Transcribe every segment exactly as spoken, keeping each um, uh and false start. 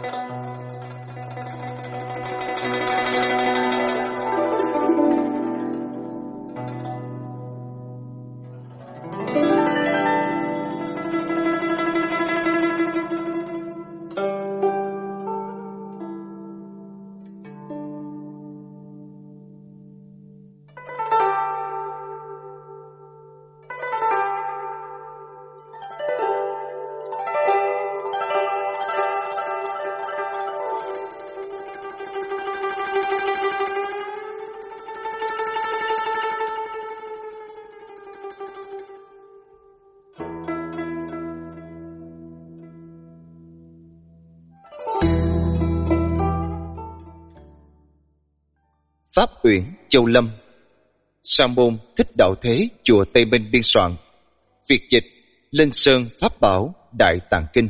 Pháp Uyển Châu Lâm. Sa môn Thích Đạo Thế, chùa Tây Minh biên soạn. Việt dịch Linh Sơn Pháp Bảo Đại Tạng Kinh.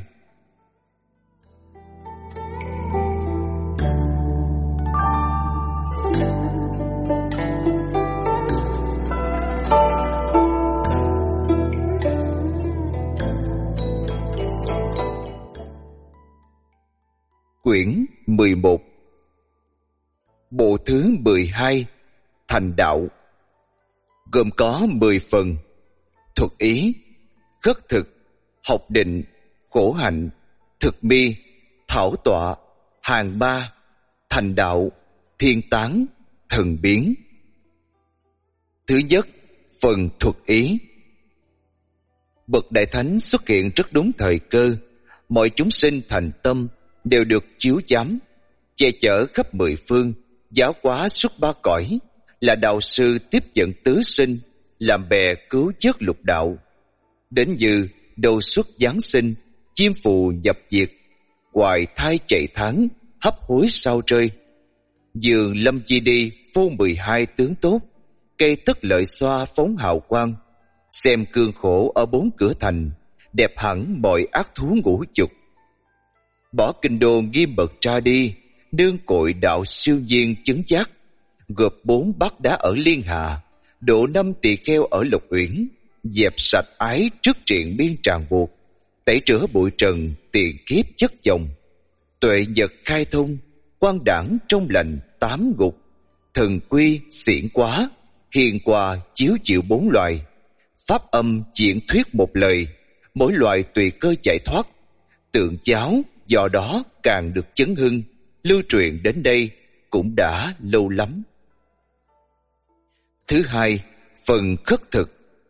Quyển mười một. Bộ thứ mười hai, Thành Đạo, gồm có mười phần: thuật ý, khất thực, học định, khổ hạnh, thực mi, thảo tọa, hàng ba, thành đạo, thiên tán, thần biến. Thứ nhất, phần thuật ý. Bậc Đại Thánh xuất hiện rất đúng thời cơ, mọi chúng sinh thành tâm đều được chiếu giám, che chở khắp mười phương, giáo hóa suốt ba cõi, là đạo sư tiếp dẫn tứ sinh, làm bè cứu vớt lục đạo. Đến như đầu xuất giáng sinh, chim phù nhập diệt, hoài thai chạy tháng, hấp hối sao rơi. Dường lâm chi đi phô mười hai tướng tốt, cây tất lợi xoa phóng hào quang, xem cương khổ ở bốn cửa thành, đẹp hẳn mọi ác thú ngũ dục. Bỏ kinh đô nghiêm mật ra đi, nương cội đạo siêu nhiên chứng giác, gộp bốn bát đá ở Liên Hà, độ năm tỳ kheo ở Lộc Uyển, dẹp sạch ái trước triện biên tràn buộc, tẩy rửa bụi trần tiền kiếp chất chồng, tuệ nhật khai thông, quang đảng trong lành tám ngục, thần quy xiển quá, hiền hòa chiếu chịu bốn loài, pháp âm diễn thuyết một lời, mỗi loài tùy cơ giải thoát, tượng giáo do đó càng được chấn hưng, lưu truyền đến đây cũng đã lâu lắm. Thứ hai, phần khất thực.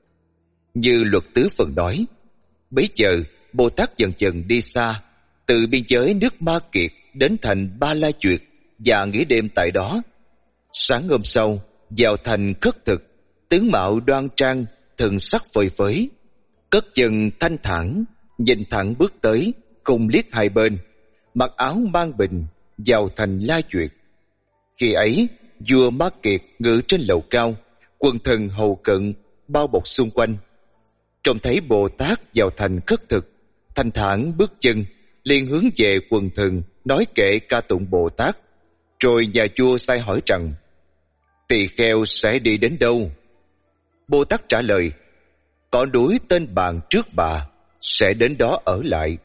Như luật tứ phần nói, bấy giờ Bồ Tát dần dần đi xa, từ biên giới nước Ma Kiệt đến thành Ba La Duyệt và nghỉ đêm tại đó. Sáng hôm sau, vào thành khất thực, tướng mạo đoan trang, thần sắc phơi phới, cất chân thanh thản, nhìn thẳng bước tới, không liếc hai bên, mặc áo mang bình, vào thành La Duyệt. Khi ấy, vua Ma Kiệt ngự trên lầu cao, quần thần hầu cận bao bọc xung quanh. Trông thấy Bồ Tát vào thành khất thực, thanh thản bước chân, liền hướng về quần thần nói kệ ca tụng Bồ Tát. Rồi nhà vua sai hỏi rằng: tỳ kheo sẽ đi đến đâu? Bồ Tát trả lời: có núi tên bàn trước bà, sẽ đến đó ở lại.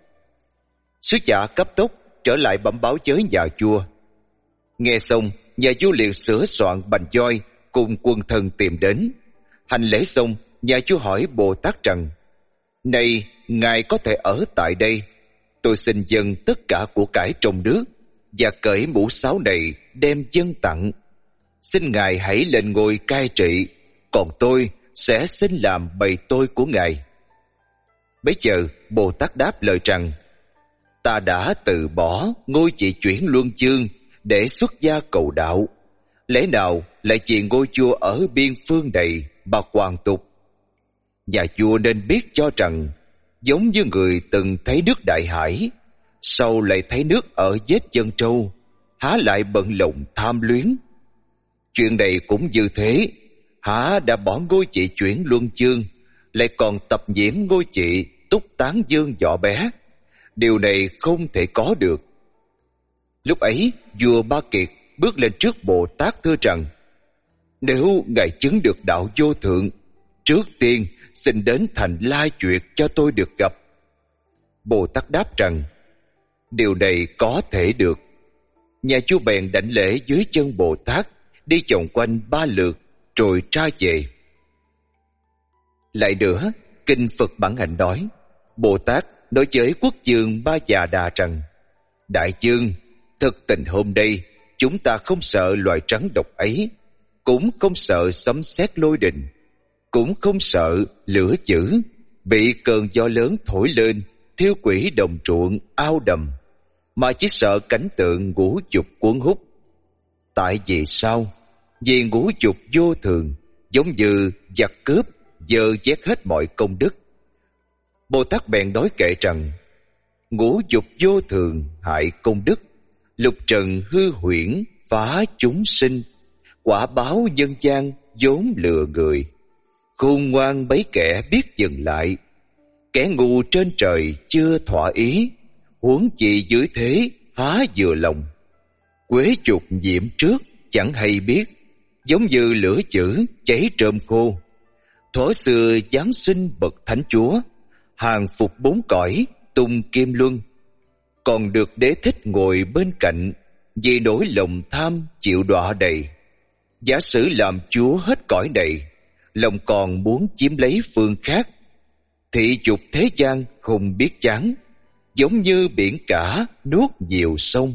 Sứ giả cấp tốc trở lại bẩm báo với nhà vua. Nghe xong, nhà vua liền sửa soạn bành voi cùng quần thần tìm đến. Hành lễ xong, nhà vua hỏi Bồ Tát rằng: này, ngài có thể ở tại đây, tôi xin dâng tất cả của cải trong nước và cởi mũ sáo này đem dâng tặng. Xin ngài hãy lên ngôi cai trị, còn tôi sẽ xin làm bầy tôi của ngài. Bấy giờ Bồ Tát đáp lời rằng: ta đã từ bỏ ngôi trị chuyển luân chương để xuất gia cầu đạo, lẽ nào lại vì ngôi vua ở biên phương này mà hoàn tục? Nhà vua nên biết cho rằng, giống như người từng thấy nước Đại Hải, sau lại thấy nước ở vết chân trâu, há lại bận lòng tham luyến. Chuyện này cũng như thế, há đã bỏ ngôi trị chuyển luân chương, lại còn tập nhiễm ngôi trị túc tán dương võ bé. Điều này không thể có được. Lúc ấy, vua Ma Kiệt bước lên trước Bồ Tát thưa rằng: nếu ngài chứng được đạo vô thượng, trước tiên xin đến thành La Duyệt cho tôi được gặp. Bồ Tát đáp rằng: Điều này có thể được. Nhà vua bèn đảnh lễ dưới chân Bồ Tát, đi vòng quanh ba lượt rồi ra về. Lại nữa, kinh Phật Bản Hạnh nói, Bồ Tát nói với quốc vương Ba Già Đà rằng: Đại vương, thực tình hôm nay chúng ta không sợ loài rắn độc ấy, cũng không sợ sấm sét lôi đình, cũng không sợ lửa dữ bị cơn gió lớn thổi lên thiêu quỷ đồng ruộng ao đầm, mà chỉ sợ cảnh tượng ngũ dục cuốn hút. Tại vì sao? Vì ngũ dục vô thường, giống như giặc cướp dơ vét hết mọi công đức. Bồ Tát bèn nói kệ rằng: Ngũ dục vô thường hại công đức, lục trần hư huyễn phá chúng sinh, quả báo nhân gian vốn lừa người. Khôn ngoan bấy kẻ biết dừng lại, kẻ ngu trên trời chưa thỏa ý, huống chi dưới thế há vừa lòng. Quế chục nhiễm trước chẳng hay biết, giống như lửa chữ cháy trơm khô. Thuở xưa giáng sinh bậc thánh chúa, hàng phục bốn cõi tung kim luân, còn được đế thích ngồi bên cạnh, vì nỗi lòng tham chịu đọa đầy. Giả sử làm chúa hết cõi này, lòng còn muốn chiếm lấy phương khác. Thị dục thế gian không biết chán, giống như biển cả nuốt nhiều sông.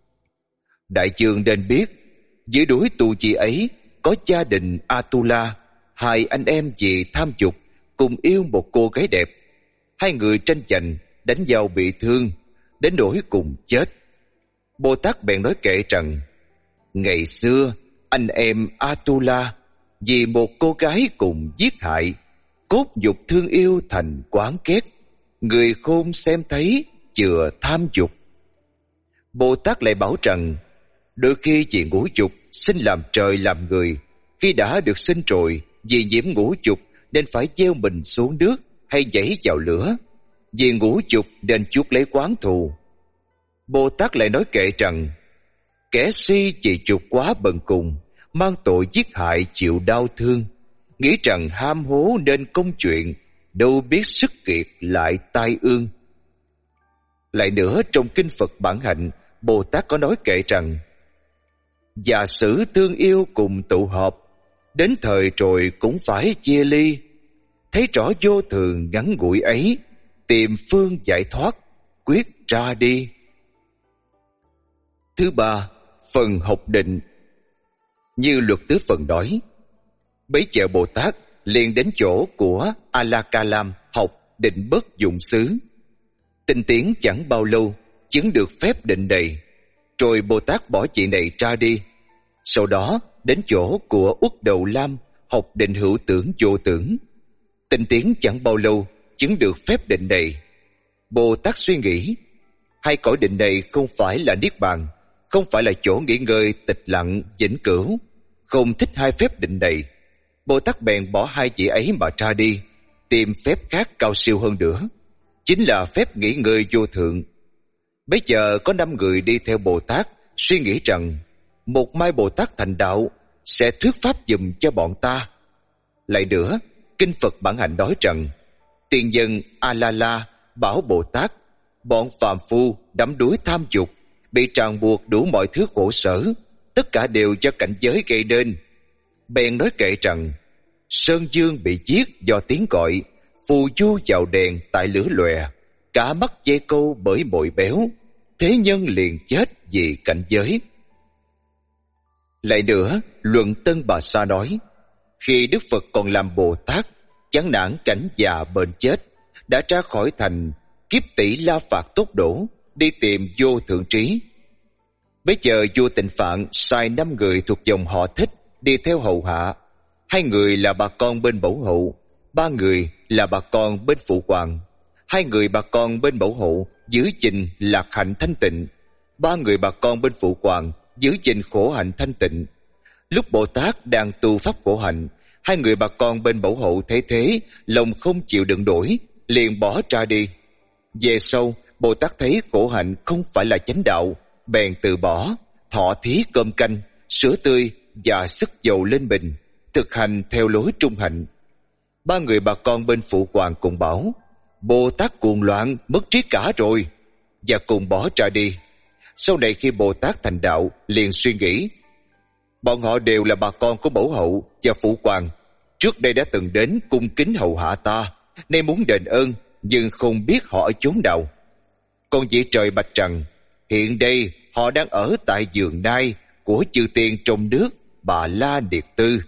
Đại vương nên biết, dưới đuổi tù chi ấy có gia đình Atula, hai anh em vì tham dục cùng yêu một cô gái đẹp. Hai người tranh giành, đánh nhau bị thương, đến nỗi cùng chết. Bồ Tát bèn nói kệ rằng: Ngày xưa anh em Atula vì một cô gái cùng giết hại, cốt dục thương yêu thành quán két, người khôn xem thấy chừa tham dục. Bồ Tát lại bảo rằng: Đôi khi vì ngũ dục sinh làm trời làm người, khi đã được sinh rồi, vì nhiễm ngũ dục nên phải gieo mình xuống nước hay nhảy vào lửa, vì ngũ dục nên chuốc lấy oán thù. Bồ Tát lại nói kệ rằng: Kẻ si vì dục quá bần cùng, mang tội giết hại chịu đau thương, nghĩ rằng ham hố nên công chuyện, đâu biết sức kiệt lại tai ương. Lại nữa, trong kinh Phật Bản Hạnh, Bồ Tát có nói kệ rằng: Giả sử thương yêu cùng tụ họp, đến thời rồi cũng phải chia ly, thấy rõ vô thường ngắn ngủi ấy, tìm phương giải thoát, quyết ra đi. Thứ ba, phần học định. Như Luật Tứ Phần nói, bấy giờ Bồ Tát liền đến chỗ của A-la-ca-lam học định bất dụng xứ. Tinh tiến chẳng bao lâu chứng được phép định này, rồi Bồ Tát bỏ chuyện này ra đi. Sau đó đến chỗ của Uất Đầu Lam học định hữu tưởng vô tưởng. Tinh tiến chẳng bao lâu chứng được phép định này. Bồ Tát suy nghĩ, hai cõi định này không phải là niết bàn, không phải là chỗ nghỉ ngơi tịch lặng vĩnh cửu, không thích hai phép định này. Bồ Tát bèn bỏ hai chỉ ấy mà ra đi, tìm phép khác cao siêu hơn nữa, chính là phép nghỉ ngơi vô thượng. Bấy giờ có năm người đi theo Bồ Tát, suy nghĩ rằng một mai Bồ Tát thành đạo sẽ thuyết pháp giùm cho bọn ta. Lại nữa, kinh Phật Bản Hạnh nói rằng tiền nhân A-la-la bảo Bồ Tát, bọn phàm phu đắm đuối tham dục, bị ràng buộc đủ mọi thứ khổ sở, tất cả đều do cảnh giới gây nên. Bèn nói kệ rằng sơn dương bị giết do tiếng gọi, phù du vào đèn tại lửa lòe, cả mắt dây câu bởi mồi béo, thế nhân liền chết vì cảnh giới. Lại nữa, Luận Tân Bà Sa nói, khi Đức Phật còn làm Bồ Tát, chán nản cảnh già bệnh chết, đã ra khỏi thành kiếp tỷ la phạt tốc độ, đi tìm vô thượng trí. Bây giờ vua Tịnh Phạn sai năm người thuộc dòng họ Thích đi theo hầu hạ. Hai người là bà con bên mẫu hậu, ba người là bà con bên phụ hoàng. Hai người bà con bên mẫu hậu giữ gìn lạc hạnh thanh tịnh, ba người bà con bên phụ hoàng giữ gìn khổ hạnh thanh tịnh. Lúc Bồ Tát đang tu pháp khổ hạnh, hai người bà con bên mẫu hậu thấy thế, lòng không chịu đựng nổi, liền bỏ ra đi. Về sau, Bồ Tát thấy khổ hạnh không phải là chánh đạo, bèn từ bỏ, thọ thí cơm canh, sữa tươi và sức dầu lên bình, thực hành theo lối trung hạnh. Ba người bà con bên phụ hoàng cùng bảo, Bồ Tát cuồng loạn, mất trí cả rồi. và cùng bỏ ra đi. Sau này khi Bồ Tát thành đạo, liền suy nghĩ, bọn họ đều là bà con của mẫu hậu và phụ hoàng, trước đây đã từng đến cung kính hầu hạ ta, nay muốn đền ơn, nhưng không biết họ ở chốn nào. Còn vị trời bạch rằng, hiện đây họ đang ở tại giường nai của chư tiên trong nước Bà La Điệt Tư.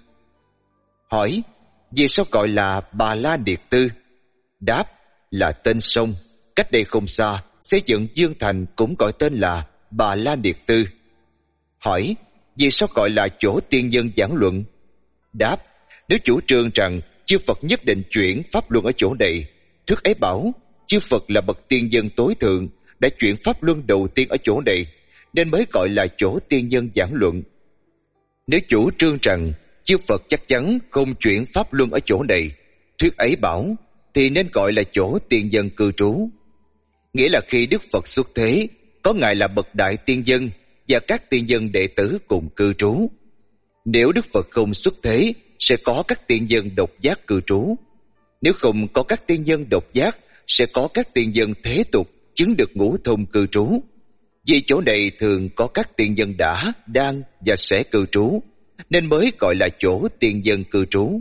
Hỏi, vì sao gọi là Bà La Điệt Tư? Đáp, là tên sông. Cách đây không xa, xây dựng Dương Thành cũng gọi tên là Bà La Điệt Tư. Hỏi, vì sao gọi là chỗ tiên nhân giảng luận? Đáp, nếu chủ trương rằng chư Phật nhất định chuyển pháp luân ở chỗ này, thuyết ấy bảo chư Phật là bậc tiên nhân tối thượng, đã chuyển pháp luân đầu tiên ở chỗ này, nên mới gọi là chỗ tiên nhân giảng luận. Nếu chủ trương rằng chư Phật chắc chắn không chuyển pháp luân ở chỗ này, thuyết ấy bảo, thì nên gọi là chỗ tiên nhân cư trú. Nghĩa là khi Đức Phật xuất thế, có Ngài là bậc đại tiên nhân và các tiên nhân đệ tử cùng cư trú. Nếu Đức Phật không xuất thế, sẽ có các tiên nhân độc giác cư trú. Nếu không có các tiên nhân độc giác, sẽ có các tiên nhân thế tục chứng được ngũ thông cư trú. Vì chỗ này thường có các tiên nhân đã, đang và sẽ cư trú, nên mới gọi là chỗ tiên nhân cư trú.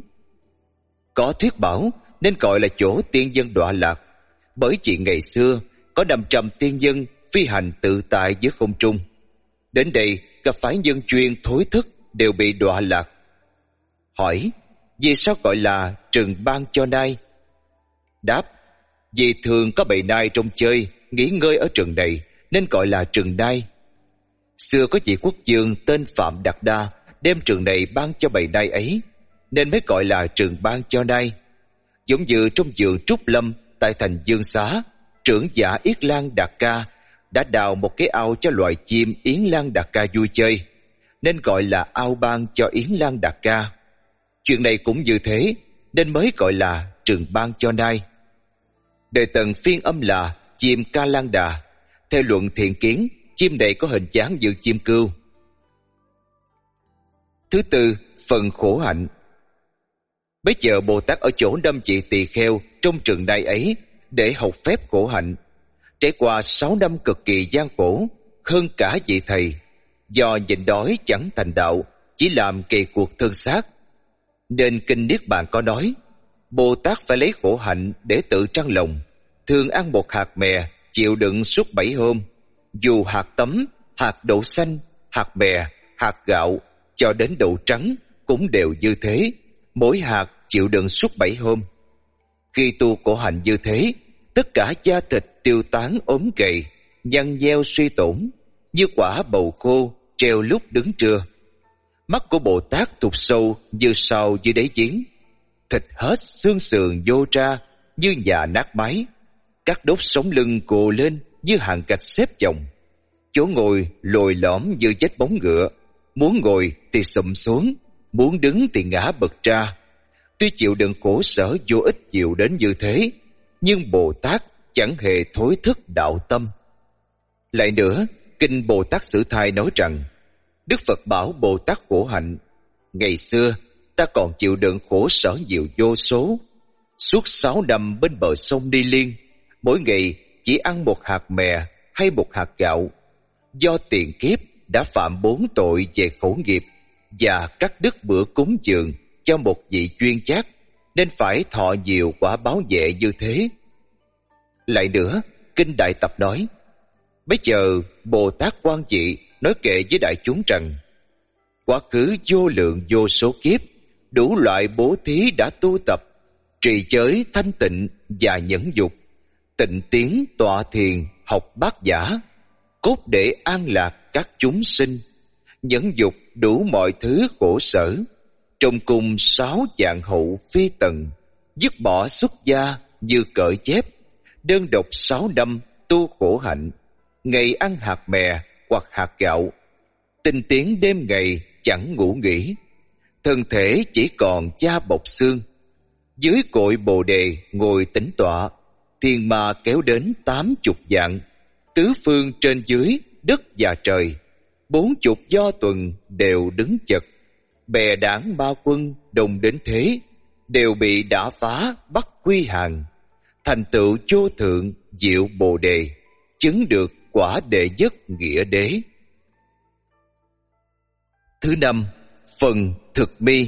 Có thuyết bảo nên gọi là chỗ tiên nhân đọa lạc, bởi chỉ ngày xưa có năm trăm tiên nhân phi hành tự tại giữa không trung. Đến đây gặp phải nhân chuyên thối thức đều bị đọa lạc. Hỏi, vì sao gọi là trừng ban cho nai? Đáp, vì thường có bầy nai trong chơi nghỉ ngơi ở rừng này, nên gọi là rừng nai. Xưa có vị quốc vương tên Phạm Đạt Đa đem rừng này ban cho bầy nai ấy, nên mới gọi là rừng ban cho nai. Giống như trong vườn Trúc Lâm tại thành Dương Xá, trưởng giả Yết Lan Đạt Ca đã đào một cái ao cho loài chim Yến Lan Đạt Ca vui chơi, nên gọi là ao ban cho Yến Lan Đạt Ca. Chuyện này cũng như thế, nên mới gọi là rừng ban cho nai. Đời Tần phiên âm là chim Ca Lan Đà. Theo luận thiện kiến, chim này có hình dáng như chim cưu. Thứ tư, phần khổ hạnh. Bấy giờ Bồ Tát ở chỗ đâm chị tỳ kheo trong rừng nai ấy để học phép khổ hạnh. Trải qua sáu năm cực kỳ gian khổ, hơn cả vị thầy, do nhịn đói chẳng thành đạo, chỉ làm kỳ cuộc thân xác, nên kinh Niết Bàn có nói, Bồ Tát phải lấy khổ hạnh để tự trăng lòng, thường ăn một hạt mè, chịu đựng suốt bảy hôm, dù hạt tấm, hạt đậu xanh, hạt mè, hạt gạo, cho đến đậu trắng cũng đều như thế, mỗi hạt chịu đựng suốt bảy hôm. Khi tu khổ hạnh như thế, tất cả da thịt tiêu tán ốm gầy, nhăn nheo suy tổn, như quả bầu khô treo lúc đứng trưa. Mắt của Bồ Tát thụt sâu như sào dưới đáy giếng, thịt hết xương sườn vô ra như nhà nát máy, các đốt sống lưng gồ lên như hàng gạch xếp chồng, chỗ ngồi lồi lõm như vết bóng ngựa, muốn ngồi thì sụm xuống, muốn đứng thì ngã bật ra. Tuy chịu đựng khổ sở vô ích chịu đến như thế, nhưng Bồ Tát chẳng hề thối thức đạo tâm. Lại nữa, kinh Bồ Tát Sử Thai nói rằng, Đức Phật bảo Bồ Tát khổ hạnh, ngày xưa ta còn chịu đựng khổ sở nhiều vô số, suốt sáu năm bên bờ sông Ni Liên, mỗi ngày chỉ ăn một hạt mè hay một hạt gạo. Do tiền kiếp đã phạm bốn tội về khổ nghiệp và cắt đứt bữa cúng dường cho một vị chuyên giác, nên phải thọ nhiều quả báo vệ như thế. Lại nữa, kinh Đại Tập nói, bây giờ Bồ Tát Quan Trị nói kệ với đại chúng rằng, quá khứ vô lượng vô số kiếp, đủ loại bố thí đã tu tập, trì giới thanh tịnh và nhẫn dục, tịnh tiến tọa thiền học bát nhã, cốt để an lạc các chúng sinh, nhẫn dục đủ mọi thứ khổ sở, trong cùng sáu dạng hậu phi tần, dứt bỏ xuất gia như cởi chép, đơn độc sáu năm tu khổ hạnh, ngày ăn hạt mè hoặc hạt gạo, tinh tiến đêm ngày chẳng ngủ nghỉ, thân thể chỉ còn da bọc xương, dưới cội bồ đề ngồi tĩnh tọa, thiên ma kéo đến tám chục dạng, tứ phương trên dưới đất và trời, bốn chục do tuần đều đứng chật, bè đảng ba quân đồng đến thế, đều bị đả phá bắt quy hàng, thành tựu vô thượng diệu bồ đề, chứng được quả đệ nhất nghĩa đế. Thứ năm, phần thực mi.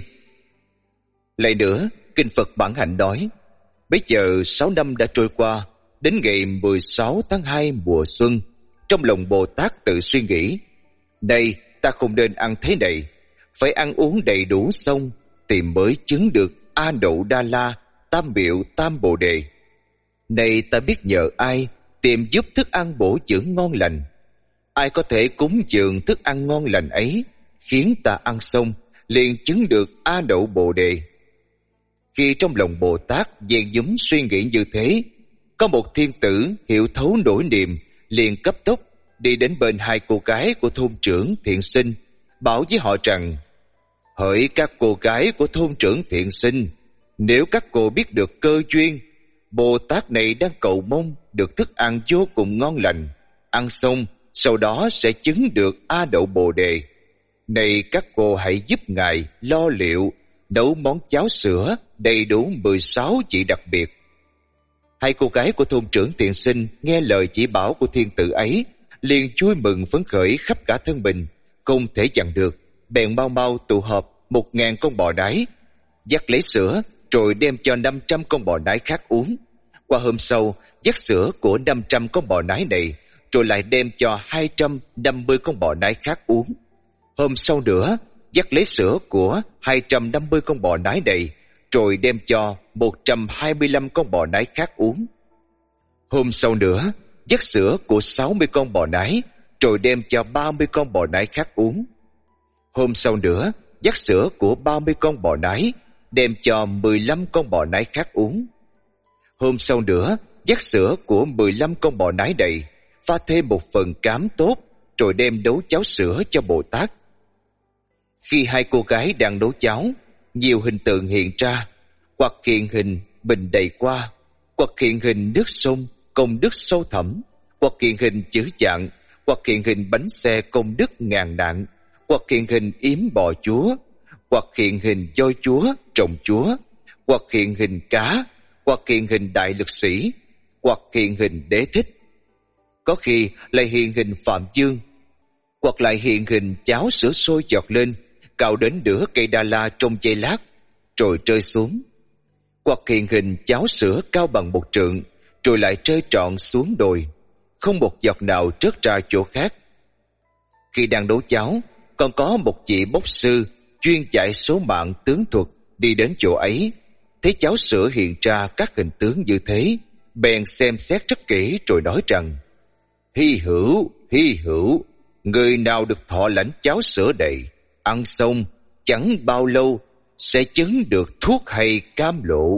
Lại nữa, Kinh Phật Bản Hạnh nói, bấy giờ sáu năm đã trôi qua, đến ngày mười sáu tháng hai mùa xuân, trong lòng Bồ Tát tự suy nghĩ, này ta không nên ăn thế này, phải ăn uống đầy đủ xong thì mới chứng được A Đậu Đa La Tam Miệu Tam Bồ Đề. Này ta biết nhờ ai tìm giúp thức ăn bổ dưỡng ngon lành, ai có thể cúng dường thức ăn ngon lành ấy, khiến ta ăn xong liền chứng được A Đậu Bồ Đề. Khi trong lòng Bồ Tát dèn dúm suy nghĩ như thế, có một thiên tử hiểu thấu nỗi niềm, liền cấp tốc đi đến bên hai cô gái của thôn trưởng Thiện Sinh, bảo với họ rằng, hỡi các cô gái của thôn trưởng Thiện Sinh, nếu các cô biết được cơ duyên, Bồ Tát này đang cầu mong được thức ăn vô cùng ngon lành, ăn xong sau đó sẽ chứng được A Đậu Bồ Đề. Này các cô hãy giúp Ngài lo liệu, nấu món cháo sữa đầy đủ mười sáu vị đặc biệt. Hai cô gái của thôn trưởng Thiện Sinh nghe lời chỉ bảo của thiên tử ấy, liền vui mừng phấn khởi khắp cả thân mình, không thể dằn được, bèn mau mau tụ họp một ngàn con bò nái, dắt lấy sữa rồi đem cho năm trăm con bò nái khác uống. Qua hôm sau, dắt sữa của năm trăm con bò nái này rồi lại đem cho hai trăm năm mươi con bò nái khác uống. Hôm sau nữa, dắt lấy sữa của hai trăm năm mươi con bò nái này rồi đem cho một trăm hai mươi lăm con bò nái khác uống. Hôm sau nữa, dắt sữa của sáu mươi con bò nái rồi đem cho ba mươi con bò nái khác uống. Hôm sau nữa, dắt sữa của ba mươi con bò nái đem cho mười lăm con bò nái khác uống. Hôm sau nữa, dắt sữa của mười lăm con bò nái này, pha thêm một phần cám tốt rồi đem nấu cháo sữa cho Bồ Tát. Khi hai cô gái đang nấu cháo, nhiều hình tượng hiện ra, hoặc hiện hình bình đầy qua, hoặc hiện hình nước sông công đức sâu thẳm, hoặc hiện hình chữ dạng, hoặc hiện hình bánh xe công đức ngàn nạn, hoặc hiện hình yếm bò chúa, hoặc hiện hình voi chúa trồng chúa, hoặc hiện hình cá, hoặc hiện hình đại lực sĩ, hoặc hiện hình đế thích. Có khi lại hiện hình Phạm Dương, hoặc lại hiện hình cháo sữa sôi chọt lên, cạo đến nửa cây đa la trong giây lát, rồi rơi xuống. Hoặc hiện hình cháo sữa cao bằng một trượng, rồi lại rơi trọn xuống đồi, không một giọt nào rớt ra chỗ khác. Khi đang nấu cháo, còn có một vị bốc sư chuyên dạy số mạng tướng thuật đi đến chỗ ấy, thấy cháo sữa hiện ra các hình tướng như thế, bèn xem xét rất kỹ rồi nói rằng, hy hữu, hy hữu, người nào được thọ lãnh cháo sữa đầy, ăn xong chẳng bao lâu sẽ chứng được thuốc hay cam lộ.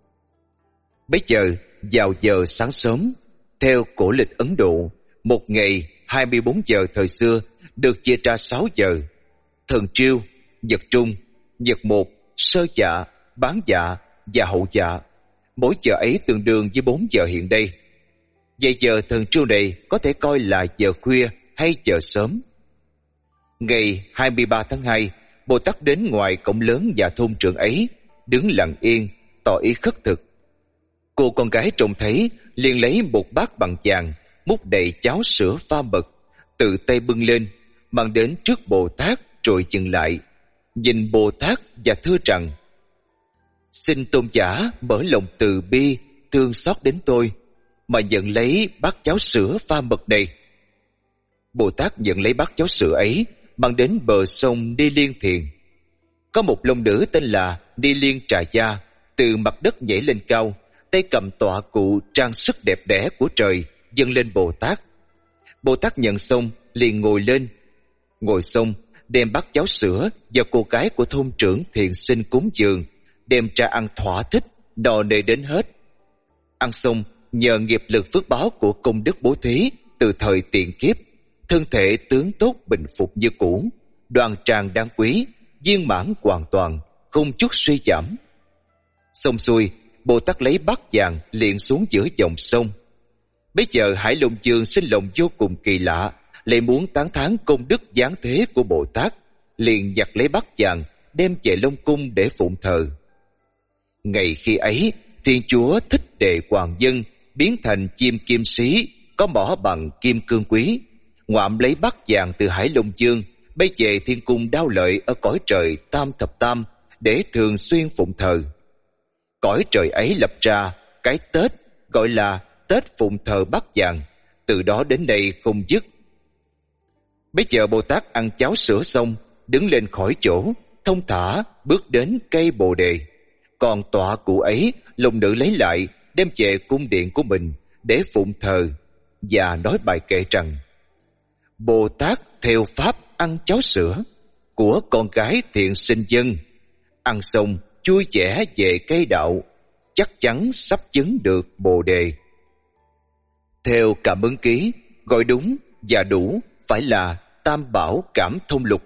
Bấy giờ vào giờ sáng sớm, theo cổ lịch Ấn Độ, một ngày hai mươi bốn giờ thời xưa được chia ra sáu giờ: thần triêu, nhật trung, nhật một, sơ dạ, bán dạ và hậu dạ. Mỗi giờ ấy tương đương với bốn giờ hiện đây. Vậy giờ thần triêu này có thể coi là giờ khuya hay giờ sớm. Ngày hai mươi ba tháng hai, Bồ Tát đến ngoài cổng lớn nhà thôn trưởng ấy, đứng lặng yên, tỏ ý khất thực. Cô con gái trông thấy, liền lấy một bát bằng vàng, múc đầy cháo sữa pha mật, tự tay bưng lên, mang đến trước Bồ Tát rồi dừng lại, nhìn Bồ Tát và thưa rằng: xin tôn giả mở lòng từ bi, thương xót đến tôi, mà nhận lấy bát cháo sữa pha mật này. Bồ Tát nhận lấy bát cháo sữa ấy, mang đến bờ sông Ni Liên Thiền. Có một long nữ tên là Ni Liên Trà Gia từ mặt đất nhảy lên cao, tay cầm tọa cụ trang sức đẹp đẽ của trời dâng lên Bồ Tát. Bồ Tát nhận xong liền ngồi lên. Ngồi xong, đem bát cháo sữa và cô gái của thôn trưởng Thiện Sinh cúng dường, đem ra ăn thỏa thích, no nê đến hết. Ăn xong, nhờ nghiệp lực phước báo của công đức bố thí từ thời tiền kiếp, thân thể tướng tốt bình phục như cũ, đoan trang đáng quý, viên mãn hoàn toàn, không chút suy giảm. Xong xuôi, Bồ Tát lấy bát vàng liền xuống giữa dòng sông. Bây giờ Hải Long Vương sinh lòng vô cùng kỳ lạ, lại muốn tán thán công đức giáng thế của Bồ Tát, liền giặt lấy bát vàng đem về Long Cung để phụng thờ. Ngày khi ấy, Thiên Chúa Thích Đệ Hoàng Dân biến thành chim kim sĩ, có mỏ bằng kim cương quý, ngoạm lấy bát vàng từ Hải Long Dương, bay về thiên cung Đao Lợi ở cõi trời Tam Thập Tam để thường xuyên phụng thờ. Cõi trời ấy lập ra cái Tết gọi là Tết phụng thờ bát vàng, từ đó đến nay không dứt. Bây giờ Bồ Tát ăn cháo sữa xong, đứng lên khỏi chỗ, thông thả bước đến cây Bồ Đề. Còn tọa cụ ấy, lòng nữ lấy lại, đem về cung điện của mình để phụng thờ và nói bài kệ rằng: Bồ Tát theo pháp ăn cháo sữa của con gái thiện sinh dân, ăn xong vui vẻ về cây đạo, chắc chắn sắp chứng được Bồ Đề. Theo Cảm Ứng Ký, gọi đúng và đủ phải là Tam Bảo Cảm Thông Lục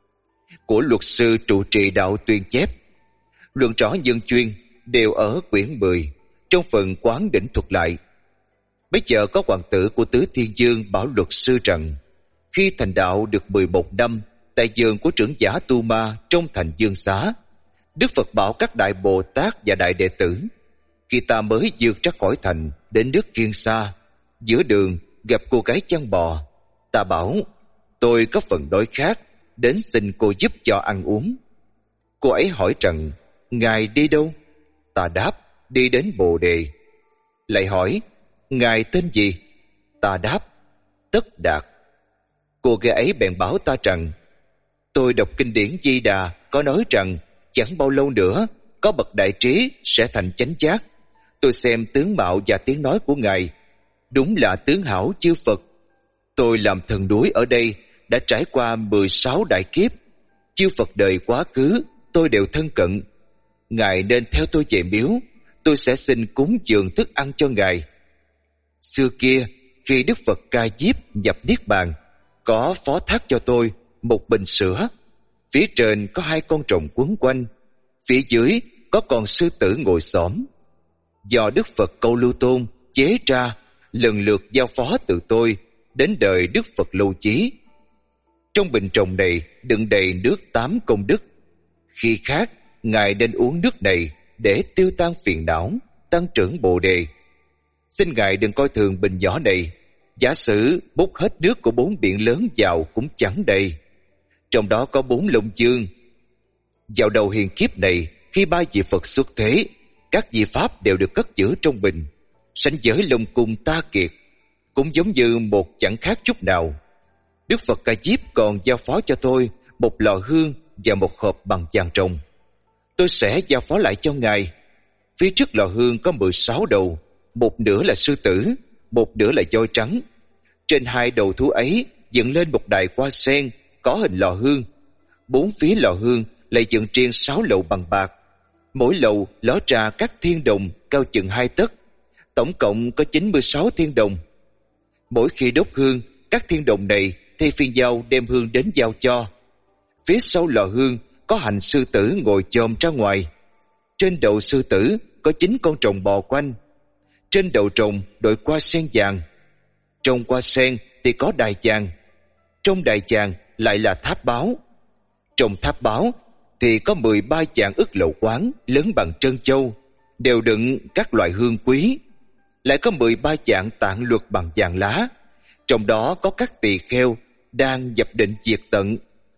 của luật sư trụ trì đạo Tuyên chép. Luận rõ nhân chuyên đều ở quyển mười, trong phần Quán Đỉnh thuật lại. Bây giờ có hoàng tử của Tứ Thiên Dương bảo luật sư rằng, khi thành đạo được mười một năm tại vườn của trưởng giả Tu Ma trong thành Dương Xá, Đức Phật bảo các đại Bồ Tát và đại đệ tử: khi ta mới vượt ra khỏi thành đến nước Kiên Sa, giữa đường gặp cô gái chăn bò, ta bảo tôi có phần đói khát, đến xin cô giúp cho ăn uống. Cô ấy hỏi rằng, ngài đi đâu? Ta đáp, đi đến Bồ Đề. Lại hỏi, ngài tên gì? Ta đáp, Tất Đạt. Cô gái ấy bèn bảo ta rằng, tôi đọc kinh điển Di Đà có nói rằng chẳng bao lâu nữa có bậc đại trí sẽ thành chánh giác. Tôi xem tướng mạo và tiếng nói của ngài, đúng là tướng hảo chư Phật. Tôi làm thần đuối ở đây đã trải qua mười sáu đại kiếp, chư Phật đời quá khứ tôi đều thân cận. Ngài nên theo tôi về miếu, tôi sẽ xin cúng dường thức ăn cho ngài. Xưa kia, khi Đức Phật Ca Diếp nhập niết bàn, có phó thác cho tôi một bình sữa. Phía trên có hai con trùng quấn quanh, phía dưới có con sư tử ngồi xổm. Do Đức Phật Câu Lưu Tôn chế ra, lần lượt giao phó từ tôi đến đời Đức Phật Lâu Chí. Trong bình trồng này đựng đầy nước tám công đức. Khi khát, ngài nên uống nước này để tiêu tan phiền não, tăng trưởng Bồ Đề. Xin ngài đừng coi thường bình nhỏ này. Giả sử bốc hết nước của bốn biển lớn vào cũng chẳng đầy. Trong đó có bốn Long Dương. Vào đầu hiền kiếp này, khi ba vị Phật xuất thế, các vị pháp đều được cất giữ trong bình, sanh giới Long Cung Ta Kiệt, cũng giống như một chẳng khác chút nào. Đức Phật Ca Diếp còn giao phó cho tôi một lò hương và một hộp bằng vàng rồng. Tôi sẽ giao phó lại cho ngài. Phía trước lò hương có mười sáu đầu, một nửa là sư tử, một nửa là voi trắng. Trên hai đầu thú ấy dựng lên một đài hoa sen có hình lò hương. Bốn phía lò hương lại dựng riêng sáu lầu bằng bạc. Mỗi lầu ló ra các thiên đồng cao chừng hai tấc. Tổng cộng có chín mươi sáu thiên đồng. Mỗi khi đốt hương, các thiên đồng này thay phiên nhau đem hương đến giao cho. Phía sau lò hương có hành sư tử ngồi chồm ra ngoài. Trên đầu sư tử có chín con trùng bò quanh. Trên đầu trùng đội hoa sen vàng. Trong hoa sen thì có đài vàng. Trong đài vàng lại là tháp báo. Trong tháp báo thì có mười ba vạn ức lậu quán lớn bằng trân châu, đều đựng các loại hương quý. Lại có mười ba vạn tạng luật bằng vàng lá. Trong đó có các tỳ kheo đang dập định diệt tận.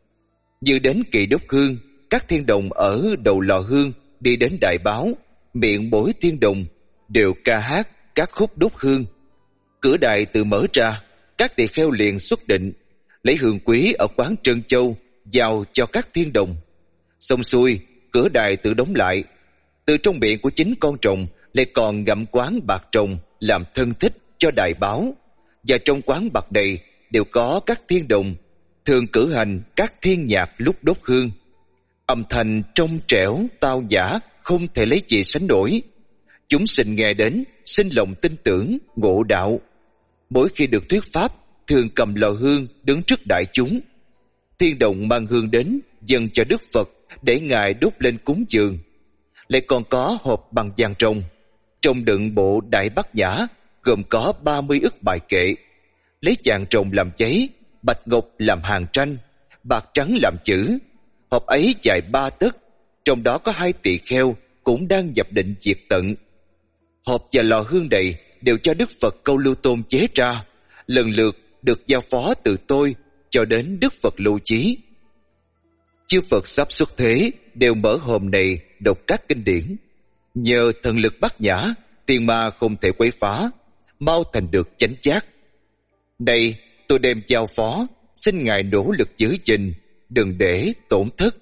Như đến kỳ đốt hương, các thiên đồng ở đầu lò hương đi đến đại báo, miệng mỗi thiên đồng đều ca hát các khúc đốt hương. Cửa đài tự mở ra, các tỳ kheo liền xuất định, lấy hương quý ở quán trân châu giao cho các thiên đồng. Xong xuôi, cửa đài tự đóng lại. Từ trong miệng của chính con trùng lại còn ngậm quán bạc trồng làm thân thích cho đài báo. Và trong quán bạc này đều có các thiên đồng thường cử hành các thiên nhạc lúc đốt hương. Âm thanh trong trẻo tao nhã không thể lấy gì sánh nổi. Chúng sinh nghe đến sinh lòng tin tưởng ngộ đạo. Mỗi khi được thuyết pháp, thường cầm lò hương đứng trước đại chúng. Thiên đồng mang hương đến dâng cho Đức Phật để ngài đốt lên cúng dường. Lại còn có hộp bằng vàng rồng, trong đựng bộ Đại Bát Nhã, gồm có ba mươi ức bài kệ. Lấy vàng rồng làm giấy, bạch ngọc làm hàng tranh, bạc trắng làm chữ. Hộp ấy dài ba tấc, trong đó có hai tỳ kheo cũng đang nhập định diệt tận. Hộp và lò hương này đều do Đức Phật Câu Lưu Tôn chế ra, lần lượt được giao phó từ tôi cho đến Đức Phật Lưu Chí. Chư Phật sắp xuất thế đều mở hôm này đọc các kinh điển. Nhờ thần lực bát nhã, tiền ma không thể quấy phá, mau thành được chánh giác. Đây tôi đem giao phó, xin Ngài nỗ lực giữ gìn, đừng để tổn thất.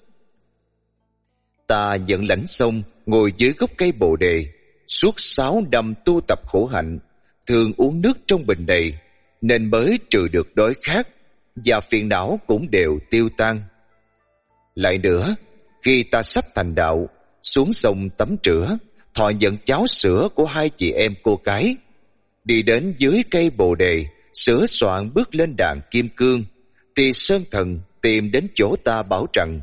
Ta nhận lãnh xong, ngồi dưới gốc cây Bồ Đề, suốt sáu năm tu tập khổ hạnh, thường uống nước trong bình này, nên mới trừ được đói khát, và phiền não cũng đều tiêu tan. Lại nữa, khi ta sắp thành đạo, xuống sông tắm rửa, thọ nhận cháo sữa của hai chị em cô gái, đi đến dưới cây Bồ Đề, sửa soạn bước lên đàn kim cương, thì Sơn Thần tìm đến chỗ ta bảo rằng: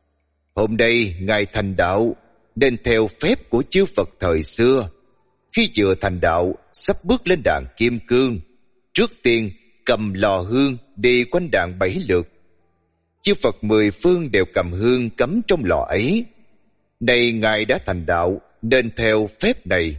hôm nay Ngài thành đạo, nên theo phép của chư Phật thời xưa, khi vừa thành đạo sắp bước lên đàn kim cương, trước tiên cầm lò hương đi quanh đàn bảy lượt. Chư Phật mười phương đều cầm hương cắm trong lò ấy. Này Ngài đã thành đạo, nên theo phép này.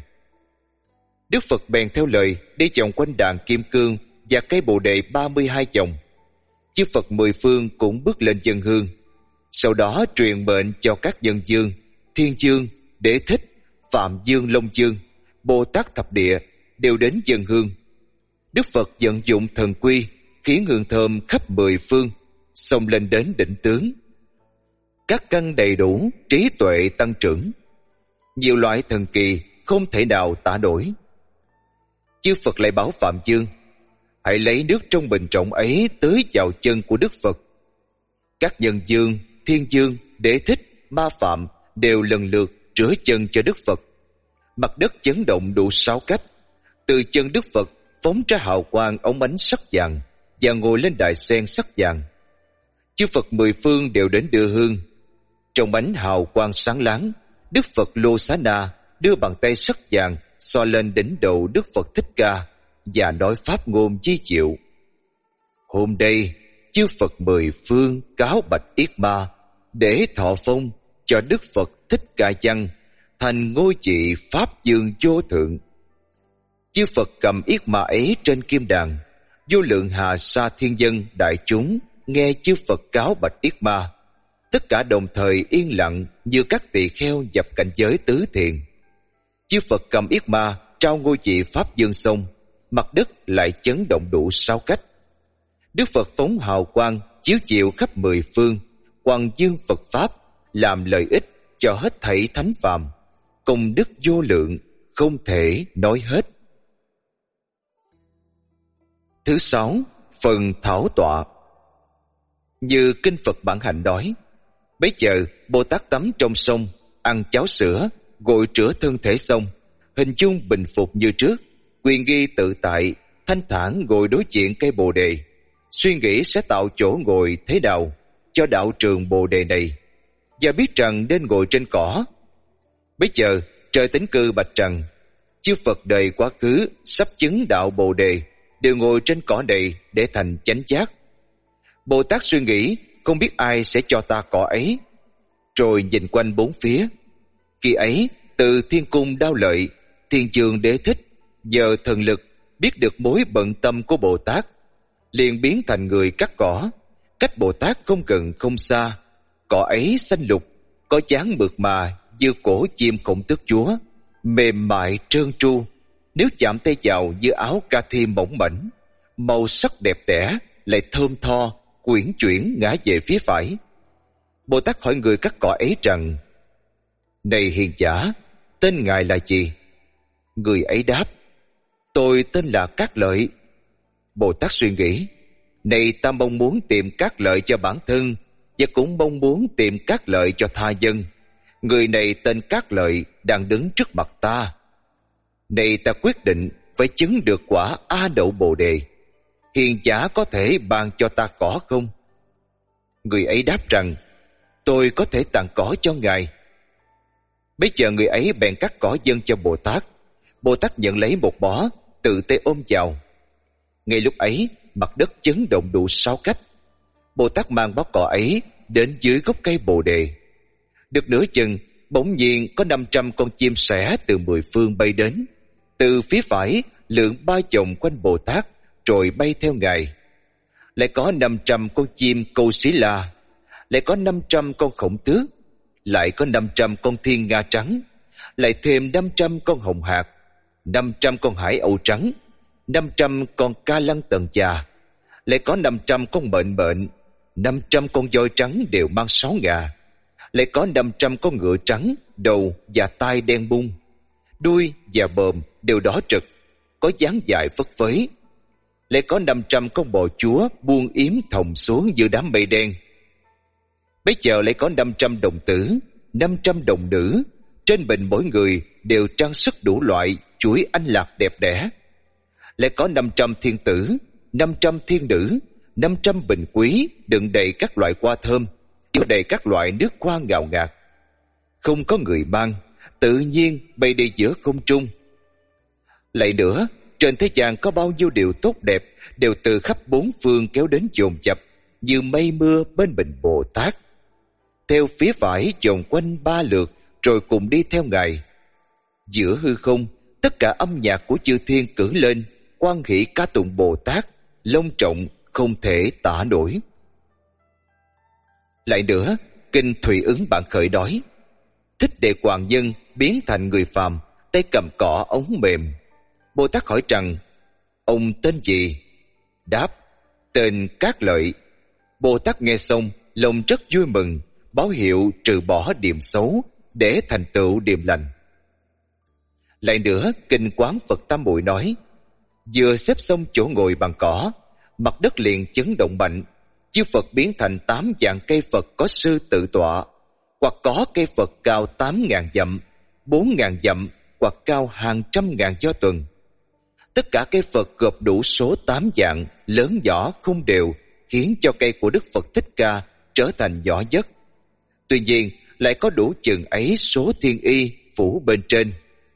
Đức Phật bèn theo lời đi vòng quanh đàn kim cương và cây Bồ Đề ba mươi hai vòng. Chư Phật mười phương cũng bước lên dâng hương. Sau đó truyền mệnh cho các nhân dương, Thiên Dương, Đế Thích, Phạm Dương, Long Dương, Bồ Tát thập địa đều đến dâng hương. Đức Phật vận dụng thần quy, khiến hương thơm khắp mười phương, xông lên đến đỉnh tướng. Các căn đầy đủ, trí tuệ tăng trưởng. Nhiều loại thần kỳ không thể nào tả nổi. Chư Phật lại bảo Phạm Dương: hãy lấy nước trong bình rộng ấy tưới vào chân của Đức Phật. Các nhân dương, Thiên Dương, Đế Thích, Ma Phạm đều lần lượt rửa chân cho Đức Phật. Mặt đất chấn động đủ sáu cách. Từ chân Đức Phật phóng ra hào quang óng ánh sắc vàng và ngồi lên đài sen sắc vàng. Chư Phật mười phương đều đến đưa hương. Trong ánh hào quang sáng láng, Đức Phật Lô Xá Na đưa bàn tay sắc vàng xoa lên đỉnh đầu Đức Phật Thích Ca và nói pháp ngôn di diệu: hôm nay chư Phật mười phương cáo bạch Yết Ma để thọ phong cho Đức Phật Thích Ca Văn thành ngôi vị Pháp Dương vô thượng. Chư Phật cầm Yết Ma ấy trên kim đàn, vô lượng hà sa thiên dân đại chúng nghe chư Phật cáo bạch Yết Ma, tất cả đồng thời yên lặng như các tỳ kheo nhập cảnh giới tứ thiền. Chư Phật cầm Yết Ma trao ngôi vị Pháp Dương xong, mặt đất lại chấn động đủ sáu cách. Đức Phật phóng hào quang chiếu chiếu khắp mười phương, quang dương Phật Pháp, làm lợi ích cho hết thảy thánh phàm, công đức vô lượng, không thể nói hết. Thứ sáu, phần thảo tọa. Như kinh Phật Bản Hạnh nói: bấy giờ Bồ Tát tắm trong sông, ăn cháo sữa, gội rửa thân thể xong, hình dung bình phục như trước, quyền nghi tự tại, thanh thản ngồi đối diện cây Bồ Đề, suy nghĩ sẽ tạo chỗ ngồi thế nào cho đạo trường Bồ Đề này, và biết rằng nên ngồi trên cỏ. Bấy giờ trời Tĩnh Cư bạch rằng: chư Phật đời quá khứ sắp chứng đạo Bồ Đề đều ngồi trên cỏ này để thành chánh giác. Bồ Tát suy nghĩ không biết ai sẽ cho ta cỏ ấy, rồi nhìn quanh bốn phía. Khi ấy từ thiên cung Đao Lợi, Thiên Dương Đế Thích nhờ thần lực biết được mối bận tâm của Bồ Tát, liền biến thành người cắt cỏ, cách Bồ Tát không gần không xa. Cỏ ấy xanh lục, có dáng mượt mà như cổ chim Khổng Tước Chúa, mềm mại trơn tru, nếu chạm tay vào như áo ca thi mỏng mảnh, màu sắc đẹp đẽ lại thơm tho, quyển chuyển ngã về phía phải. Bồ Tát hỏi người cắt cỏ ấy rằng: này hiền giả, tên ngài là gì? Người ấy đáp: tôi tên là Cát Lợi. Bồ Tát suy nghĩ: này ta mong muốn tìm cát lợi cho bản thân, và cũng mong muốn tìm cát lợi cho tha dân. Người này tên Cát Lợi đang đứng trước mặt ta. Này ta quyết định phải chứng được quả A Đậu Bồ Đề. Hiền giả có thể ban cho ta cỏ không? Người ấy đáp rằng: tôi có thể tặng cỏ cho ngài. Bây giờ người ấy bèn cắt cỏ dâng cho Bồ Tát. Bồ Tát nhận lấy một bó, tự tay ôm vào. Ngay lúc ấy mặt đất chấn động đủ sáu cách. Bồ Tát mang bó cỏ ấy đến dưới gốc cây Bồ Đề. Được nửa chừng, bỗng nhiên có năm trăm con chim sẻ từ mười phương bay đến. Từ phía phải lượn ba vòng quanh Bồ Tát rồi bay theo Ngài. Lại có năm trăm con chim câu xí la, lại có năm trăm con khổng tước, lại có năm trăm con thiên nga trắng, lại thêm năm trăm con hồng hạc, năm trăm con hải âu trắng, năm trăm con ca lăng tần già, lại có năm trăm con bệnh bệnh, năm trăm con voi trắng đều mang sáu ngà, lại có năm trăm con ngựa trắng, đầu và tai đen bung, đuôi và bờm đều đỏ trực, có dáng dài phất phới. Lại có năm trăm con bò chúa buông yếm thòng xuống giữa đám mây đen. Bấy giờ lại có năm trăm đồng tử, năm trăm đồng nữ, trên mình mỗi người đều trang sức đủ loại chuỗi anh lạc đẹp đẽ. Lại có năm trăm thiên tử, năm trăm thiên nữ, năm trăm bình quý đựng đầy các loại hoa thơm, chứa đầy các loại nước hoa ngào ngạt. Không có người mang, tự nhiên bay đi giữa không trung. Lại nữa, trên thế gian có bao nhiêu điều tốt đẹp đều từ khắp bốn phương kéo đến dồn dập như mây mưa bên mình Bồ Tát. Theo phía phải vòng quanh ba lượt rồi cùng đi theo Ngài. Giữa hư không, tất cả âm nhạc của chư thiên cử lên, hoan hỷ ca tụng Bồ Tát, long trọng không thể tả nổi. Lại nữa, kinh Thùy Ứng Bản Khởi nói: Thích Đệ Hoàng Nhân biến thành người phàm, tay cầm cỏ ống mềm. Bồ Tát hỏi rằng: Ông tên gì? Đáp: Tên Cát Lợi. Bồ Tát nghe xong, lòng rất vui mừng, báo hiệu trừ bỏ điềm xấu để thành tựu điềm lành. Lại nữa, kinh Quán Phật Tam Muội nói: Vừa xếp xong chỗ ngồi bằng cỏ, mặt đất liền chấn động mạnh. Chư Phật biến thành tám dạng cây Phật có sư tự tọa, hoặc có cây Phật cao tám ngàn dặm, bốn ngàn dặm, hoặc cao hàng trăm ngàn do tuần. Tất cả cây Phật gộp đủ số tám dạng, lớn nhỏ không đều, khiến cho cây của Đức Phật Thích Ca trở thành nhỏ nhất. Tuy nhiên, lại có đủ chừng ấy số thiên y phủ bên trên.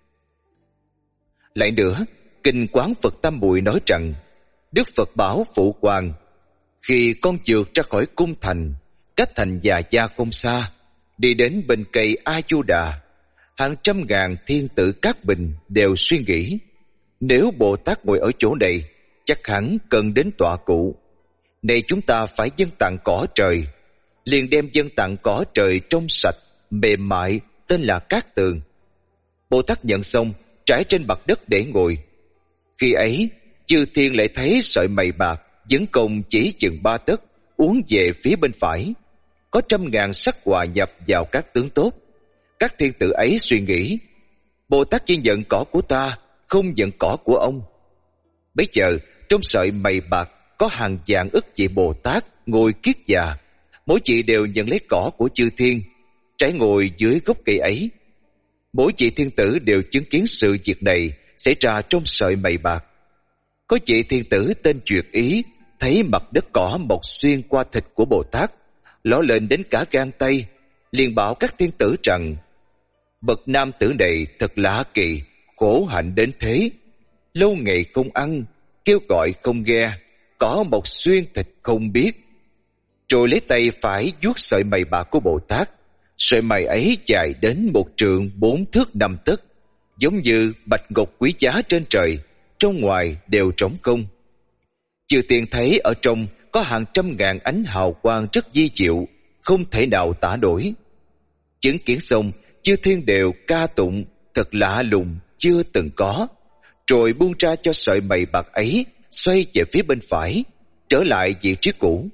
Lại nữa, kinh Quán Phật Tam Muội nói rằng: Đức Phật bảo Phụ Hoàng: Khi con vượt ra khỏi cung thành, cách thành Già Gia không xa, đi đến bên cây A Du Đà, hàng trăm ngàn thiên tử các bình đều suy nghĩ: Nếu Bồ Tát ngồi ở chỗ này, chắc hẳn cần đến tọa cụ. Này chúng ta phải dâng tặng cỏ trời. Liền đem dâng tặng cỏ trời trong sạch, mềm mại, tên là Cát Tường. Bồ Tát nhận xong, trải trên mặt đất để ngồi. Khi ấy, chư thiên lại thấy sợi mày bạc vấn công chỉ chừng ba tấc uốn về phía bên phải, có trăm ngàn sắc hòa nhập vào các tướng tốt. Các thiên tử ấy suy nghĩ: Bồ Tát chỉ nhận cỏ của ta, không nhận cỏ của ông. Bấy giờ trong sợi mày bạc có hàng vạn ức vị Bồ Tát ngồi kiết già, mỗi vị đều nhận lấy cỏ của chư thiên, trải ngồi dưới gốc cây ấy. Mỗi vị thiên tử đều chứng kiến sự việc này xảy ra trong sợi mày bạc. Có vị thiên tử tên Tuyệt Ý thấy mặt đất cỏ mọc xuyên qua thịt của Bồ Tát, ló lên đến cả gang tay, liền bảo các thiên tử rằng: Bậc nam tử này thật lạ kỳ, khổ hạnh đến thế. Lâu ngày không ăn, kêu gọi không nghe, cỏ mọc xuyên thịt không biết. Rồi lấy tay phải vuốt sợi mày bạc của Bồ Tát. Sợi mày ấy dài đến một trượng bốn thước năm tấc, giống như bạch ngọc quý giá trên trời, trong ngoài đều trống không. Chư thiên thấy ở trong có hàng trăm ngàn ánh hào quang rất di diệu, không thể nào tả nổi. Chứng kiến xong, chư thiên đều ca tụng: Thật lạ lùng, chưa từng có. Rồi buông ra cho sợi mày bạc ấy xoay về phía bên phải, trở lại vị trí cũ.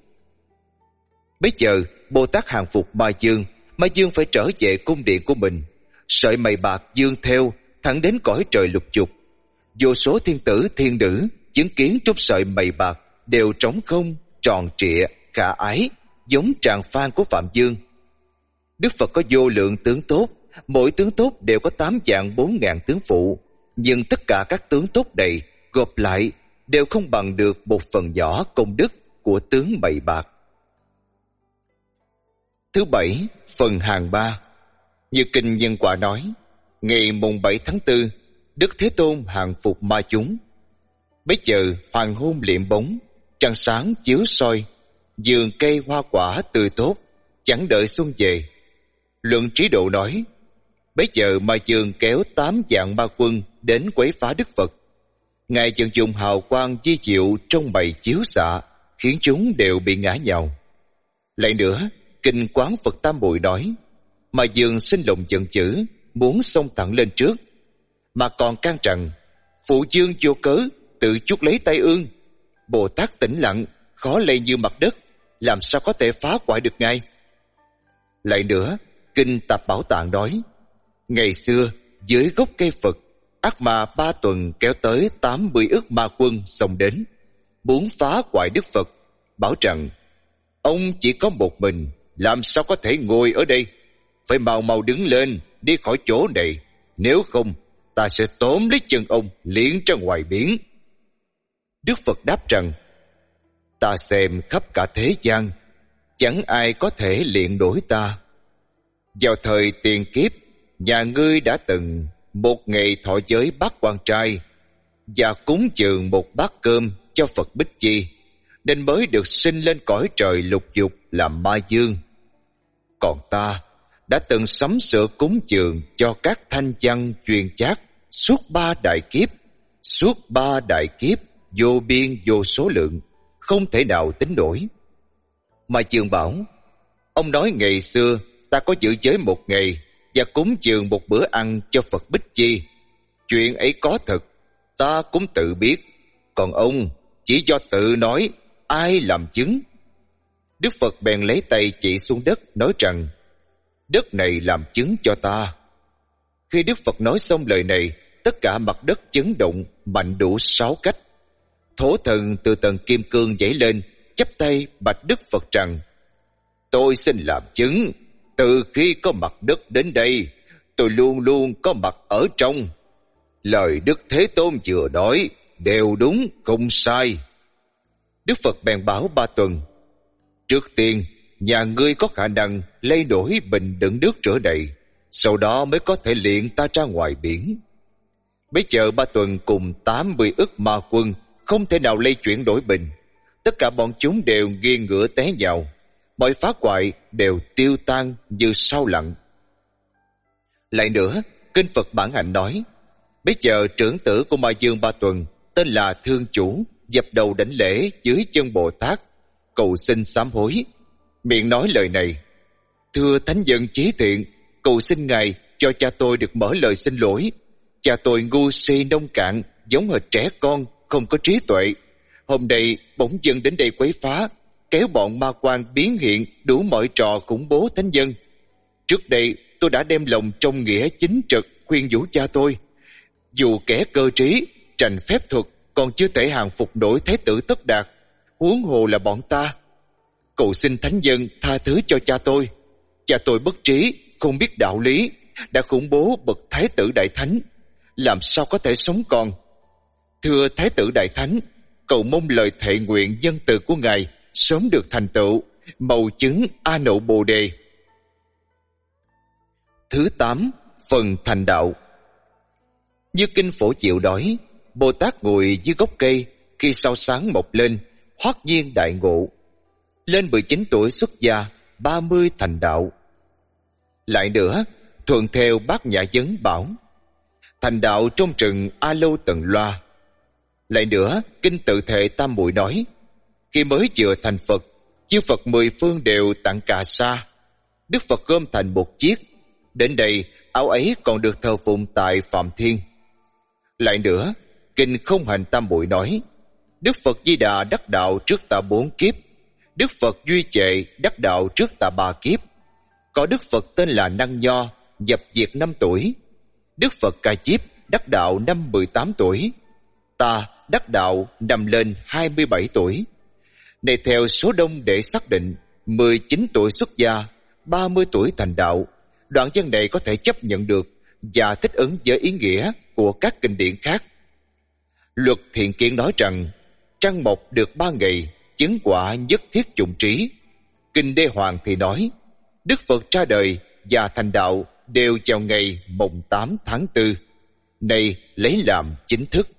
Bấy giờ Bồ Tát hàng phục Ma Dương. Ma Dương phải trở về cung điện của mình. Sợi mày bạc dương theo thẳng đến cõi trời lục dục. Vô số thiên tử thiên nữ chứng kiến trong sợi mày bạc đều trống không, tròn trịa, khả ái, giống tràng phan của Phạm Dương. Đức Phật có vô lượng tướng tốt, mỗi tướng tốt đều có tám vạn bốn ngàn tướng phụ, nhưng tất cả các tướng tốt này gộp lại đều không bằng được một phần nhỏ công đức của tướng mày bạc. Thứ bảy, phần hàng ba. Như kinh Nhân Quả nói, ngày mùng bảy tháng tư, Đức Thế Tôn hàng phục ma chúng. Bấy giờ hoàng hôn liệm bóng, trăng sáng chiếu soi, vườn cây hoa quả tươi tốt, chẳng đợi xuân về. Luận Trí Độ nói, bấy giờ Ma Dương kéo tám vạn ma quân đến quấy phá Đức Phật. Ngài vận dụng hào quang di diệu trong bày chiếu xạ, khiến chúng đều bị ngã nhào. Lại nữa, kinh Quán Phật Tam Muội nói, mà dường sinh lòng giận dữ, muốn xông thẳng lên trước, mà còn can rằng phụ dương vô cớ tự chuốc lấy tai ương. Bồ Tát tĩnh lặng, khó lay như mặt đất, làm sao có thể phá hoại được Ngài? Lại nữa, kinh Tạp Bảo Tạng nói, ngày xưa dưới gốc cây Phật, ác ma ba tuần kéo tới tám mươi ức ma quân xông đến, muốn phá hoại Đức Phật, bảo rằng ông chỉ có một mình, làm sao có thể ngồi ở đây, phải mau mau đứng lên đi khỏi chỗ này, nếu không ta sẽ tóm lấy chân ông liễn ra ngoài biển. Đức Phật đáp rằng, ta xem khắp cả thế gian, chẳng ai có thể liện đổi ta. Vào thời tiền kiếp, nhà ngươi đã từng một ngày thọ giới bát quan trai và cúng dường một bát cơm cho Phật Bích Chi, nên mới được sinh lên cõi trời lục dục làm ma dương. Còn ta đã từng sắm sửa cúng dường cho các thanh văn truyền chát suốt ba đại kiếp, suốt ba đại kiếp vô biên vô số lượng, không thể nào tính nổi. Mà Dương bảo, ông nói ngày xưa ta có giữ giới một ngày và cúng dường một bữa ăn cho Phật Bích Chi. Chuyện ấy có thật, ta cũng tự biết, còn ông chỉ do tự nói, ai làm chứng? Đức Phật bèn lấy tay chỉ xuống đất, nói rằng, đất này làm chứng cho ta. Khi Đức Phật nói xong lời này, tất cả mặt đất chấn động mạnh đủ sáu cách. Thổ thần từ tầng kim cương dậy lên, chắp tay bạch Đức Phật rằng, tôi xin làm chứng, từ khi có mặt đất đến đây, tôi luôn luôn có mặt ở trong. Lời Đức Thế Tôn vừa nói đều đúng không sai. Đức Phật bèn bảo Ba Tuần, trước tiên nhà ngươi có khả năng lấy nổi bình đựng nước rửa đầy, sau đó mới có thể liệng ta ra ngoài biển. Bấy giờ Ba Tuần cùng tám mươi ức ma quân không thể nào lay chuyển đổi bình. Tất cả bọn chúng đều nghiêng ngửa té vào, mọi phá hoại đều tiêu tan như sao lặng. Lại nữa, kinh Phật Bản Hạnh nói, bấy giờ trưởng tử của Ma Dương Ba Tuần tên là Thương Chủ dập đầu đảnh lễ dưới chân Bồ Tát, cầu xin sám hối, miệng nói lời này: thưa thánh dân chí thiện, cầu xin ngài cho cha tôi được mở lời xin lỗi. Cha tôi ngu si nông cạn, giống hệt trẻ con, không có trí tuệ. Hôm nay bỗng dưng đến đây quấy phá, kéo bọn ma quan biến hiện đủ mọi trò khủng bố thánh dân. Trước đây tôi đã đem lòng trong nghĩa chính trực khuyên nhủ cha tôi. Dù kẻ cơ trí, trành phép thuật còn chưa thể hàng phục nổi Thái tử Tất Đạt, huống hồ là bọn ta. Cầu xin thánh dân tha thứ cho cha tôi. Cha tôi bất trí, không biết đạo lý, đã khủng bố bậc Thái tử Đại Thánh, làm sao có thể sống còn. Thưa Thái tử Đại Thánh, cầu mong lời thệ nguyện nhân từ của ngài sớm được thành tựu, mầu chứng A Nậu Bồ Đề. Thứ tám, phần thành đạo. Như kinh Phổ Chiệu nói, Bồ Tát ngồi dưới gốc cây, khi sao sáng mọc lên, hoát nhiên đại ngộ. Lên mười chín tuổi xuất gia, ba mươi thành đạo. Lại nữa, thuận theo Bát Nhã Vấn bảo, thành đạo trong rừng A Lâu Tần Loa. Lại nữa, kinh Tự Thệ Tam Muội nói, khi mới vừa thành Phật, chư Phật mười phương đều tặng cà sa. Đức Phật gom thành một chiếc, đến đây áo ấy còn được thờ phụng tại Phạm Thiên. Lại nữa, kinh Không Hành Tam Muội nói, Đức Phật Di Đà đắc đạo trước ta bốn kiếp, Đức Phật Duy Trệ đắc đạo trước ta ba kiếp. Có Đức Phật tên là Năng Nho, nhập diệt năm tuổi. Đức Phật Ca Diếp đắc đạo năm mười tám tuổi. Ta đắc đạo năm lên hai mươi bảy tuổi. Này theo số đông để xác định, mười chín tuổi xuất gia, ba mươi tuổi thành đạo. Đoạn văn này có thể chấp nhận được và thích ứng với ý nghĩa của các kinh điển khác. Luật Thiện Kiên nói rằng, trăng mọc được ba ngày, chứng quả nhất thiết chủng trí. Kinh Đê Hoàng thì nói, Đức Phật ra đời và thành đạo đều vào ngày mồng tám tháng tư. Này lấy làm chính thức.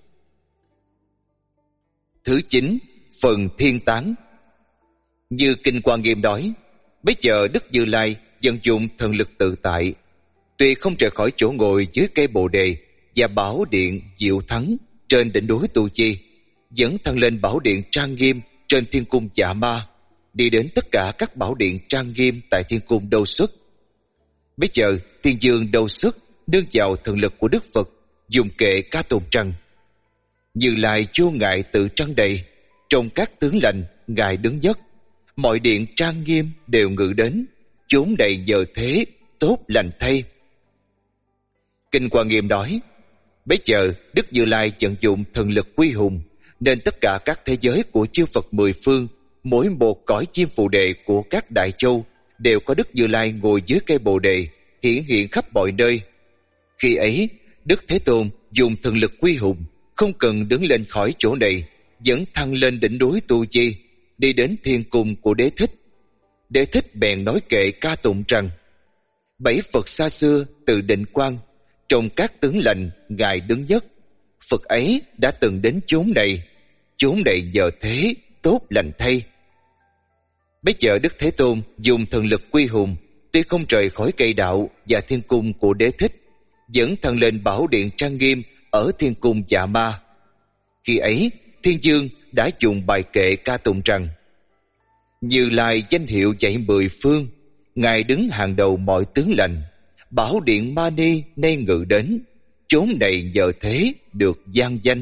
Thứ chín, phần thiên tán. Như kinh Hoa Nghiêm nói, bấy giờ Đức Như Lai vận dụng thần lực tự tại, tuy không rời khỏi chỗ ngồi dưới cây Bồ Đề và bảo điện Diệu Thắng, trên đỉnh núi Tu Chi, dẫn thăng lên bảo điện trang nghiêm trên thiên cung Dạ Ma, đi đến tất cả các bảo điện trang nghiêm tại thiên cung Đâu Xuất. Bây giờ Thiên Dương Đâu Xuất nương vào thần lực của Đức Phật, dùng kệ ca tụng rằng: Như Lai vô ngại tự trang đầy, trong các tướng lành ngài đứng nhất, mọi điện trang nghiêm đều ngự đến, chốn đầy giờ thế tốt lành thay. Kinh Hoa Nghiêm nói: Bấy giờ Đức Như Lai vận dụng thần lực quy hùng, nên tất cả các thế giới của chư Phật mười phương, mỗi một cõi chim phù đề của các đại châu đều có Đức Như Lai ngồi dưới cây bồ đề, hiển hiện khắp mọi nơi. Khi ấy, Đức Thế Tôn dùng thần lực quy hùng, không cần đứng lên khỏi chỗ này, dẫn thăng lên đỉnh núi Tu Chi, đi đến thiên cung của Đế Thích. Đế Thích bèn nói kệ ca tụng rằng: Bảy Phật xa xưa từ Định Quang, trong các tướng lành ngài đứng nhất. Phật ấy đã từng đến chốn này, chốn này giờ thế tốt lành thay. Bây giờ Đức Thế Tôn dùng thần lực quy hùng, tuy không rời khỏi cây đạo và thiên cung của Đế Thích, dẫn thăng lên bảo điện trang nghiêm ở thiên cung Dạ Ma. Khi ấy, Thiên Dương đã dùng bài kệ ca tụng rằng: Như Lai danh hiệu dạy mười phương, ngài đứng hàng đầu mọi tướng lành, bảo điện Ma Ni nay ngự đến, chốn này giờ thế được gian danh.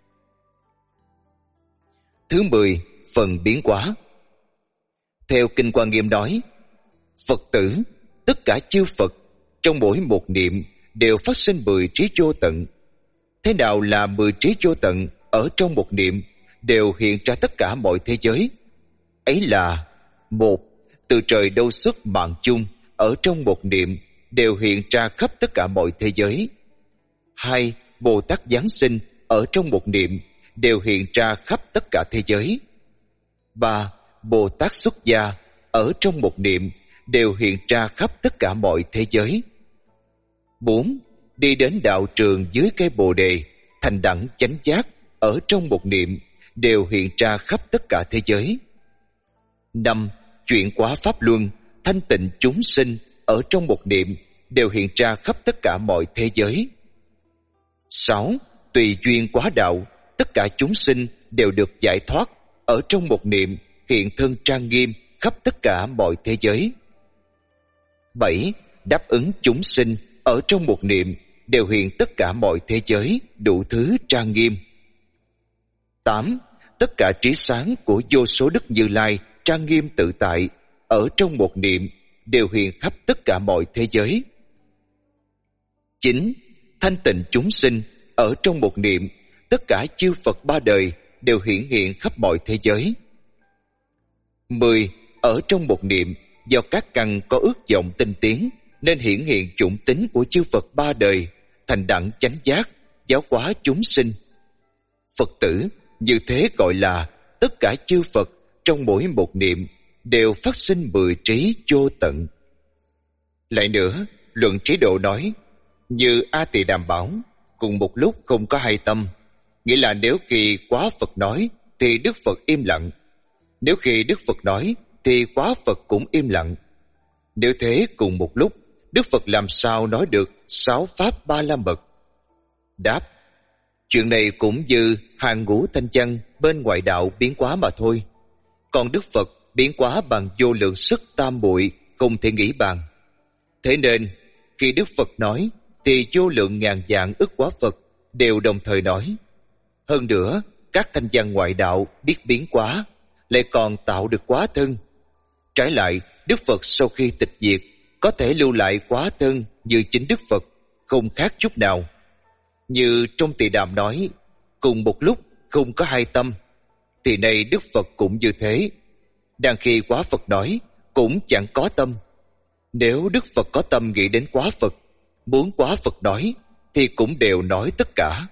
Thứ mười, phần biến hóa. Theo Kinh Hoa Nghiêm nói: Phật tử, tất cả chư Phật trong mỗi một niệm đều phát sinh mười trí vô tận. Thế nào là mười trí vô tận? Ở trong một niệm đều hiện ra tất cả mọi thế giới. Ấy là: một, từ trời Đâu Xuất mạng chung, ở trong một niệm đều hiện ra khắp tất cả mọi thế giới. Hai, Bồ Tát Giáng sinh, ở trong một niệm đều hiện ra khắp tất cả thế giới. Ba, Bồ Tát xuất gia, ở trong một niệm đều hiện ra khắp tất cả mọi thế giới. Bốn, đi đến đạo trường dưới cây bồ đề, thành đẳng chánh giác, ở trong một niệm đều hiện ra khắp tất cả thế giới. Năm, chuyển hóa pháp luân, thanh tịnh chúng sinh, ở trong một niệm đều hiện ra khắp tất cả mọi thế giới. Sáu, tùy duyên quá đạo, tất cả chúng sinh đều được giải thoát, ở trong một niệm hiện thân trang nghiêm khắp tất cả mọi thế giới. Bảy, đáp ứng chúng sinh, ở trong một niệm đều hiện tất cả mọi thế giới đủ thứ trang nghiêm. Tám, tất cả trí sáng của vô số Đức Như Lai trang nghiêm tự tại, ở trong một niệm đều hiện khắp tất cả mọi thế giới. Chín, thanh tịnh chúng sinh, ở trong một niệm tất cả chư Phật ba đời đều hiển hiện khắp mọi thế giới. Mười, ở trong một niệm do các căn có ước vọng tinh tiến nên hiển hiện chủng tính của chư Phật ba đời, thành đẳng chánh giác, giáo hóa chúng sinh. Phật tử, như thế gọi là tất cả chư Phật trong mỗi một niệm đều phát sinh mười trí vô tận. Lại nữa, luận trí độ nói: Như A Tỳ Đàm bảo, cùng một lúc không có hai tâm, nghĩa là nếu khi quá Phật nói thì Đức Phật im lặng, nếu khi Đức Phật nói thì quá Phật cũng im lặng. Nếu thế cùng một lúc, Đức Phật làm sao nói được sáu pháp ba la mật? Đáp: chuyện này cũng như hàng ngũ thanh văn bên ngoại đạo biến hóa mà thôi. Còn Đức Phật biến hóa bằng vô lượng sức tam muội, không thể nghĩ bàn. Thế nên khi Đức Phật nói thì vô lượng ngàn vạn ức quá Phật đều đồng thời nói. Hơn nữa, các thanh văn ngoại đạo biết biến hóa, lại còn tạo được quá thân. Trái lại, Đức Phật sau khi tịch diệt có thể lưu lại quá thân như chính Đức Phật, không khác chút nào. Như trong Tỳ Đàm nói, cùng một lúc không có hai tâm, thì nay Đức Phật cũng như thế. Đang khi quá Phật nói, cũng chẳng có tâm. Nếu Đức Phật có tâm nghĩ đến quá Phật, muốn quá Phật nói, thì cũng đều nói tất cả.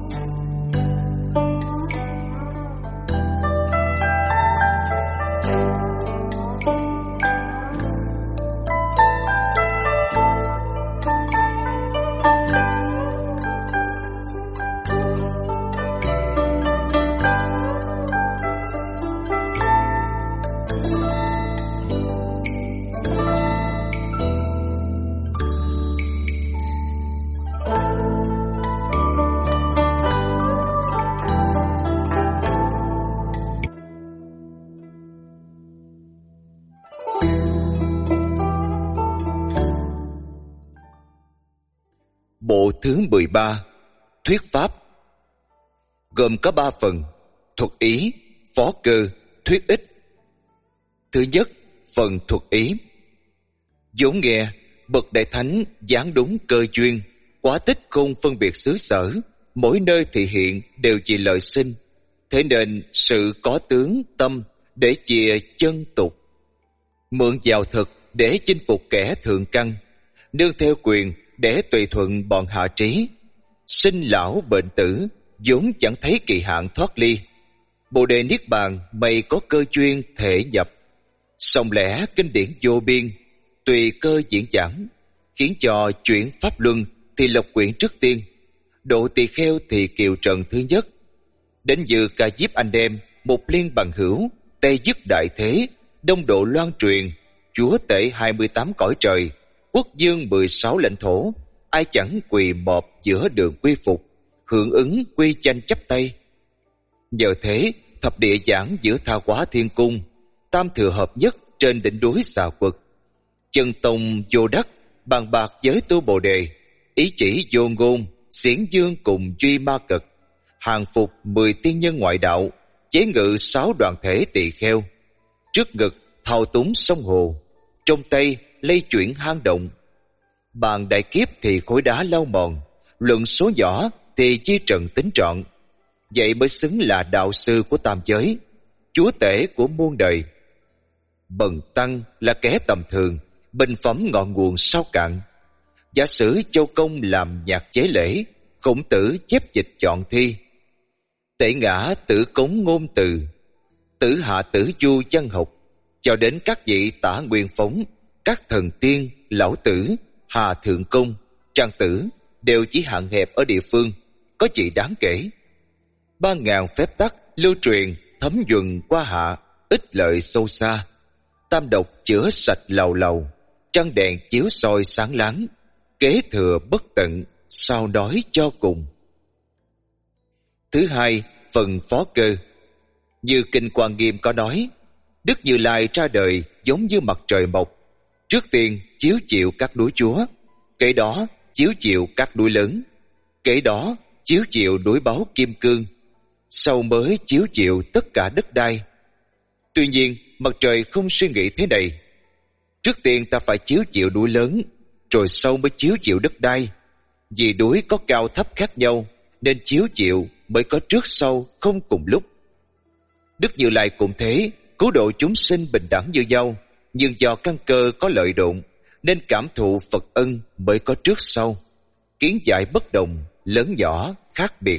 Thank you. Bộ thứ mười ba, Thuyết Pháp, gồm có ba phần: thuật ý, phó cơ, thuyết ích. Thứ nhất, phần thuật ý. vốn nghe bậc đại thánh giảng đúng cơ duyên, quả tích không phân biệt xứ sở, mỗi nơi thị hiện đều chỉ lợi sinh. Thế nên sự có tướng tâm để chìa chân tục, mượn vào thực để chinh phục kẻ thượng căn, nương theo quyền để tùy thuận bọn hạ trí. Sinh lão bệnh tử vốn chẳng thấy kỳ hạn thoát ly. Bồ đề niết bàn mày có cơ duyên thể nhập, song lẽ kinh điển vô biên, tùy cơ diễn giảng, khiến cho chuyển pháp luân thì lộc quyển trước tiên, độ tỳ kheo thì kiều trần thứ nhất. Đến như ca diếp anh em, một liên bằng hữu, tây dứt đại thế, đông độ loan truyền, chúa tể hai mươi tám cõi trời, quốc dương mười sáu lãnh thổ, ai chẳng quỳ mọp giữa đường quy phục, hưởng ứng quy tranh chắp tay. Nhờ thế, thập địa giảng giữa tha hóa thiên cung, tam thừa hợp nhất trên đỉnh núi xà quật. Chân tông vô đắc, bàn bạc với tu bồ đề, ý chỉ vô ngôn, xiển dương cùng duy ma cực, hàng phục mười tiên nhân ngoại đạo, chế ngự sáu đoàn thể tỳ kheo. Trước ngực thao túng sông hồ, trong tay lây chuyển hang động. Bàn đại kiếp thì khối đá lau mòn, luận số nhỏ thì chia trần tính trọn. Vậy mới xứng là đạo sư của tam giới, chúa tể của muôn đời. Bần tăng là kẻ tầm thường, bình phẩm ngọn nguồn sao cạn. Giả sử Châu Công làm nhạc chế lễ, Khổng Tử chép dịch chọn thi. Tể ngã tử cống ngôn từ, tử hạ tử du văn học, cho đến các vị Tả Nguyên Phóng, các thần tiên, Lão Tử, Hà Thượng Công, Trang Tử đều chỉ hạn hẹp ở địa phương, có gì đáng kể. Ba ngàn phép tắc lưu truyền thấm nhuần qua hạ, ích lợi sâu xa. Tam độc chữa sạch lầu lầu, trăng đèn chiếu soi sáng láng, kế thừa bất tận, sao nói cho cùng. Thứ hai, phần phó cơ. Như Kinh Quan Nghiêm có nói, Đức Như Lai ra đời giống như mặt trời mọc, trước tiên chiếu chịu các núi chúa, kể đó chiếu chịu các núi lớn, kể đó chiếu chịu núi Báu Kim Cương, sau mới chiếu chịu tất cả đất đai. Tuy nhiên, mặt trời không suy nghĩ thế này. Trước tiên ta phải chiếu chịu núi lớn, rồi sau mới chiếu chịu đất đai. Vì núi có cao thấp khác nhau, nên chiếu chịu mới có trước sau không cùng lúc. Đức Như Lai cũng thế, cứu độ chúng sinh bình đẳng như nhau, nhưng do căn cơ có lợi độn, nên cảm thụ Phật ân mới có trước sau. Kiến giải bất đồng, lớn nhỏ khác biệt.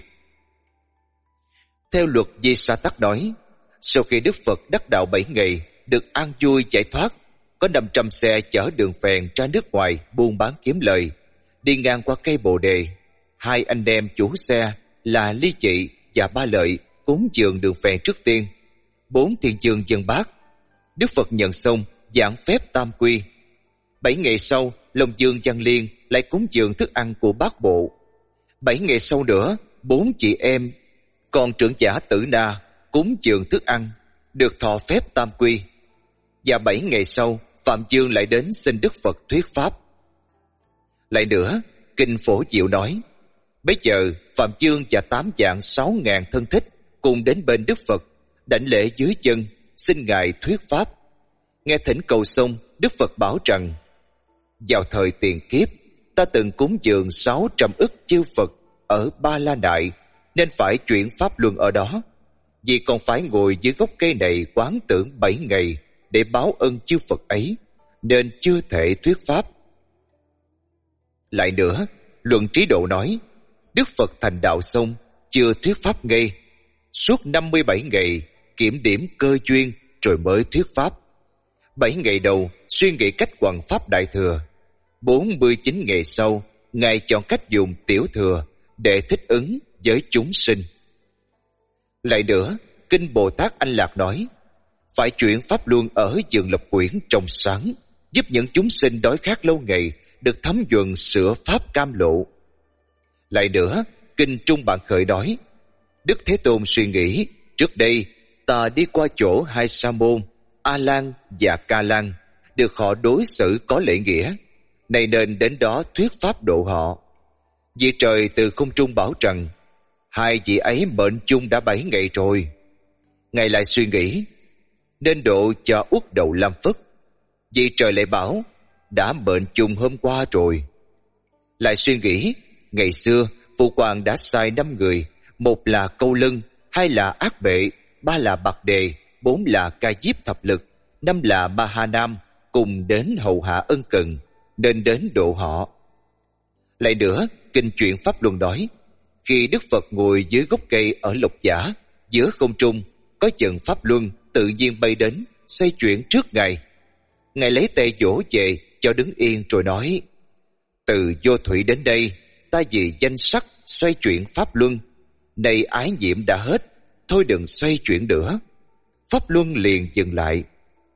Theo luật Di Sa Tắc nói, sau khi Đức Phật đắc đạo bảy ngày, được an vui giải thoát, có năm trăm xe chở đường phèn ra nước ngoài buôn bán kiếm lời. Đi ngang qua cây bồ đề, hai anh em chủ xe là Ly Chị và Ba Lợi cúng dường đường phèn trước tiên. Bốn thiên dương dân bát. Đức Phật nhận xong giảng phép tam quy. Bảy ngày sau, Long Dương Văn Liên lại cúng dường thức ăn của bát bộ. Bảy ngày sau nữa, bốn chị em còn trưởng giả Tử Na cúng dường thức ăn, được thọ phép tam quy. Và bảy ngày sau, Phạm Dương lại đến xin Đức Phật thuyết pháp. Lại nữa, Kinh Phổ Diệu nói, bấy giờ Phạm Dương và tám vạn sáu ngàn thân thích cùng đến bên Đức Phật, đảnh lễ dưới chân, xin Ngài thuyết pháp. Nghe thỉnh cầu xong, Đức Phật bảo rằng, vào thời tiền kiếp, ta từng cúng dường sáu trăm ức chư Phật ở Ba La Nại, nên phải chuyển pháp luân ở đó. Vì còn phải ngồi dưới gốc cây này quán tưởng bảy ngày để báo ân chư Phật ấy, nên chưa thể thuyết pháp. Lại nữa, Luận Trí Độ nói, Đức Phật thành đạo xong, chưa thuyết pháp ngay. Suốt năm mươi bảy ngày kiểm điểm cơ duyên rồi mới thuyết pháp. Bảy ngày đầu suy nghĩ cách hoằng pháp đại thừa. Bốn mươi chín ngày sau, Ngài chọn cách dùng tiểu thừa để thích ứng với chúng sinh. Lại nữa, Kinh Bồ Tát Anh Lạc nói, phải chuyển pháp luân ở vườn Lộc Quyển trong sáng, giúp những chúng sinh đói khát lâu ngày được thấm nhuần sửa pháp cam lộ. Lại nữa, Kinh Trung Bạn Khởi nói, Đức Thế Tôn suy nghĩ, trước đây ta đi qua chỗ hai sa môn A Lan và Ca Lan, được họ đối xử có lễ nghĩa, này nên đến đó thuyết pháp độ họ. Vì trời từ không trung bảo rằng hai vị ấy mệnh chung đã bảy ngày rồi. Ngài lại suy nghĩ nên độ cho uất đầu Lam Phất. Vì trời lại bảo đã mệnh chung hôm qua rồi. Lại suy nghĩ ngày xưa Phụ Hoàng đã sai năm người, một là Câu Lân, hai là Ác Bệ, ba là Bạc Đề, bốn là Ca Diếp Thập Lực, năm là Ma Ha Nam, cùng đến hầu hạ ân cần, nên đến độ họ. Lại nữa, kinh truyện Pháp Luân nói, khi Đức Phật ngồi dưới gốc cây ở Lộc Giả, giữa không trung, có trận Pháp Luân tự nhiên bay đến, xoay chuyển trước Ngài. Ngài lấy tay vỗ về cho đứng yên rồi nói, từ vô thủy đến đây, ta vì danh sắc xoay chuyển Pháp Luân, nay ái nhiễm đã hết, thôi đừng xoay chuyển nữa. Pháp Luân liền dừng lại.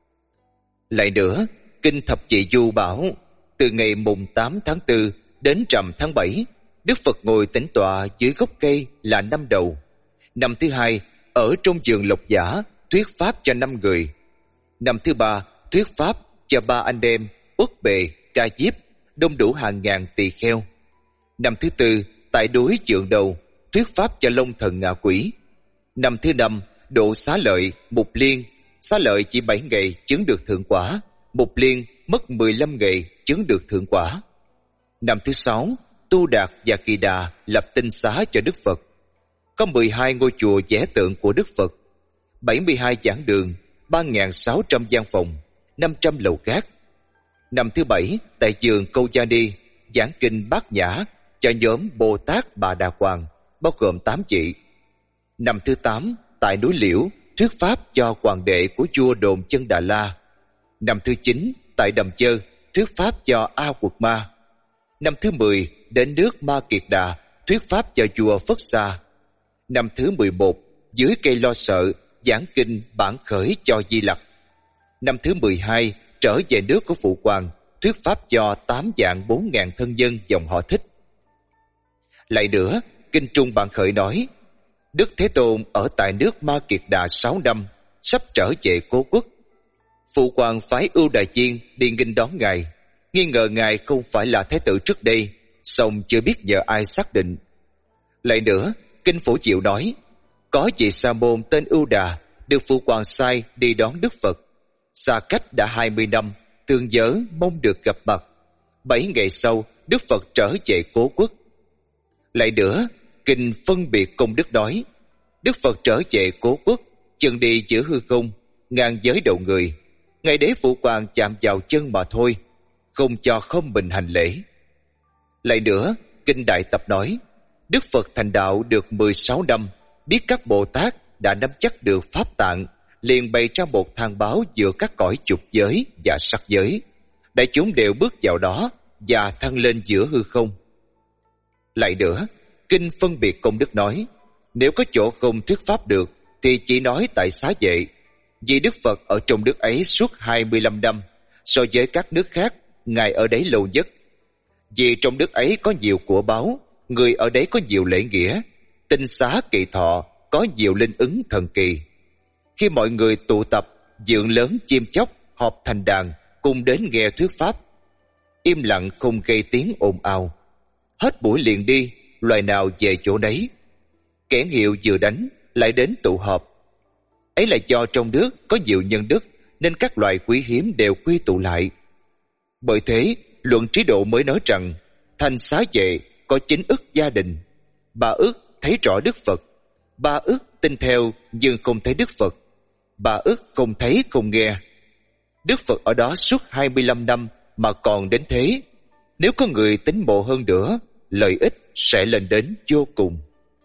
Lại nữa, kinh Thập Trị Du bảo, từ ngày mùng tám tháng tư đến rằm tháng bảy, Đức Phật ngồi tĩnh tọa dưới gốc cây là năm đầu. Năm thứ hai, ở trong vườn Lộc Giả, thuyết pháp cho năm người. Năm thứ ba, thuyết pháp cho ba anh em Uất Bề, Ca Diếp, đông đủ hàng ngàn tỳ kheo. Năm thứ tư, tại núi Chượng Đầu, thuyết pháp cho Long Thần Ngạ Quỷ. Năm thứ năm, độ Xá Lợi, Mục Liên. Xá Lợi chỉ bảy ngày chứng được thượng quả, Mục Liên mất mười lăm ngày chứng được thượng quả. Năm thứ sáu, Tu Đạt và Kỳ Đà lập tinh xá cho Đức Phật. Có mười hai ngôi chùa vẽ tượng của Đức Phật, bảy mươi hai giảng đường, ba nghìn sáu trăm gian phòng, năm trăm lầu cát. Năm thứ bảy, tại vườn Câu Gia Ni, giảng kinh Bát Nhã cho nhóm Bồ Tát Bà Đà Hoàng, bao gồm tám vị. Năm thứ tám, tại núi Liễu, thuyết pháp cho hoàng đệ của vua Đồn Chân Đà La. Năm thứ chín, tại Đầm Chơ, thuyết pháp cho A Quật Ma. Năm thứ mười, đến nước Ma Kiệt Đà, thuyết pháp cho vua Phất Sa. Năm thứ mười một, dưới cây Lo Sợ, giảng kinh Bản Khởi cho Di Lặc. Năm thứ mười hai, trở về nước của Phụ Hoàng, thuyết pháp cho tám vạn bốn ngàn thân dân dòng họ Thích. Lại nữa, kinh Trung Bản Khởi nói, Đức Thế Tôn ở tại nước Ma Kiệt Đà sáu năm, sắp trở về Cố Quốc. Phụ Hoàng phái Ưu Đà Chiên đi nghênh đón Ngài, nghi ngờ Ngài không phải là Thái tử trước đây, song chưa biết nhờ ai xác định. Lại nữa, kinh Phổ Diệu nói, có vị sa môn tên Ưu Đà được Phụ Hoàng sai đi đón Đức Phật. Xa cách đã hai mươi năm, thương nhớ mong được gặp mặt. Bảy ngày sau, Đức Phật trở về Cố Quốc. Lại nữa, kinh Phân Biệt Công Đức nói, Đức Phật trở về Cố Quốc, chân đi giữa hư không, ngang giới đầu người, ngày đế Phụ Hoàng chạm vào chân mà thôi, không cho không bình hành lễ. Lại nữa, kinh Đại Tập nói, Đức Phật thành đạo được mười sáu năm, biết các Bồ Tát đã nắm chắc được pháp tạng, liền bày ra một thang báo giữa các cõi dục giới và sắc giới. Đại chúng đều bước vào đó và thăng lên giữa hư không. Lại nữa, kinh Phân Biệt Công Đức nói, nếu có chỗ không thuyết pháp được thì chỉ nói tại Xá Vệ, vì Đức Phật ở trong nước ấy suốt hai mươi lăm năm, so với các nước khác, Ngài ở đấy lâu nhất. Vì trong nước ấy có nhiều của báu, người ở đấy có nhiều lễ nghĩa, tinh xá kỳ thọ, có nhiều linh ứng thần kỳ. Khi mọi người tụ tập, dựng lớn chim chóc, họp thành đàn, cùng đến nghe thuyết pháp. Im lặng không gây tiếng ồn ào. Hết buổi liền đi, loài nào về chỗ đấy. Kẻn hiệu vừa đánh, lại đến tụ họp. Ấy là do trong nước có nhiều nhân đức, nên các loài quý hiếm đều quy tụ lại. Bởi thế, Luận Trí Độ mới nói rằng, thành Xá Vệ có chín ức gia đình, ba ức thấy rõ Đức Phật, ba ức tin theo nhưng không thấy Đức Phật, ba ức không thấy không nghe. Đức Phật ở đó suốt hai mươi lăm năm mà còn đến thế. Nếu có người tín mộ hơn nữa, lợi ích sẽ lên đến vô cùng.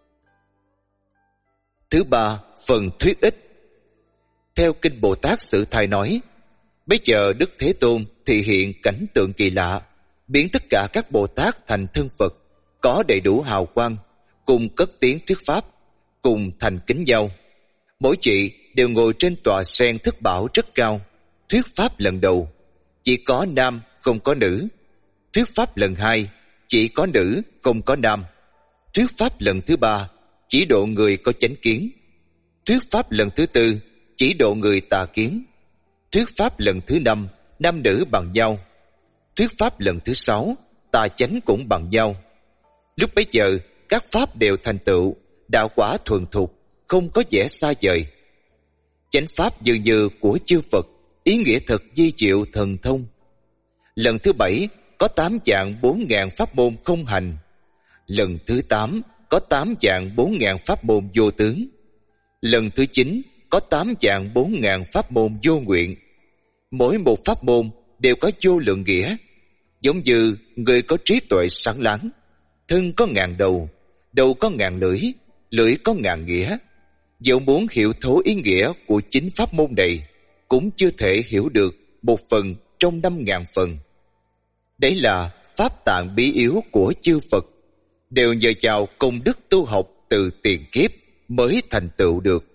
Thứ ba, phần thuyết ích. Theo kinh Bồ Tát Sử Thai nói, bây giờ Đức Thế Tôn thị hiện cảnh tượng kỳ lạ, biến tất cả các Bồ Tát thành thân Phật, có đầy đủ hào quang, cùng cất tiếng thuyết pháp, cùng thành kính nhau. Mỗi vị đều ngồi trên tòa sen thất bảo rất cao. Thuyết pháp lần đầu, chỉ có nam không có nữ. Thuyết pháp lần hai, chỉ có nữ không có nam. Thuyết pháp lần thứ ba, chỉ độ người có chánh kiến. Thuyết pháp lần thứ tư, chỉ độ người tà kiến. Thuyết pháp lần thứ năm, nam nữ bằng nhau. Thuyết pháp lần thứ sáu, tà chánh cũng bằng nhau. Lúc bấy giờ, các pháp đều thành tựu, đạo quả thuần thục, không có vẻ xa vời. Chánh pháp dường như của chư Phật, ý nghĩa thật di diệu thần thông. Lần thứ bảy có tám dạng bốn ngàn pháp môn không hành. Lần thứ tám có tám dạng bốn ngàn pháp môn vô tướng. Lần thứ chín có tám dạng bốn ngàn pháp môn vô nguyện. Mỗi một pháp môn đều có vô lượng nghĩa, giống như người có trí tuệ sáng láng. Thân có ngàn đầu, đầu có ngàn lưỡi, lưỡi có ngàn nghĩa. Dẫu muốn hiểu thấu ý nghĩa của chính pháp môn này, cũng chưa thể hiểu được một phần trong năm ngàn phần. Đấy là pháp tạng bí yếu của chư Phật, đều nhờ vào công đức tu học từ tiền kiếp mới thành tựu được.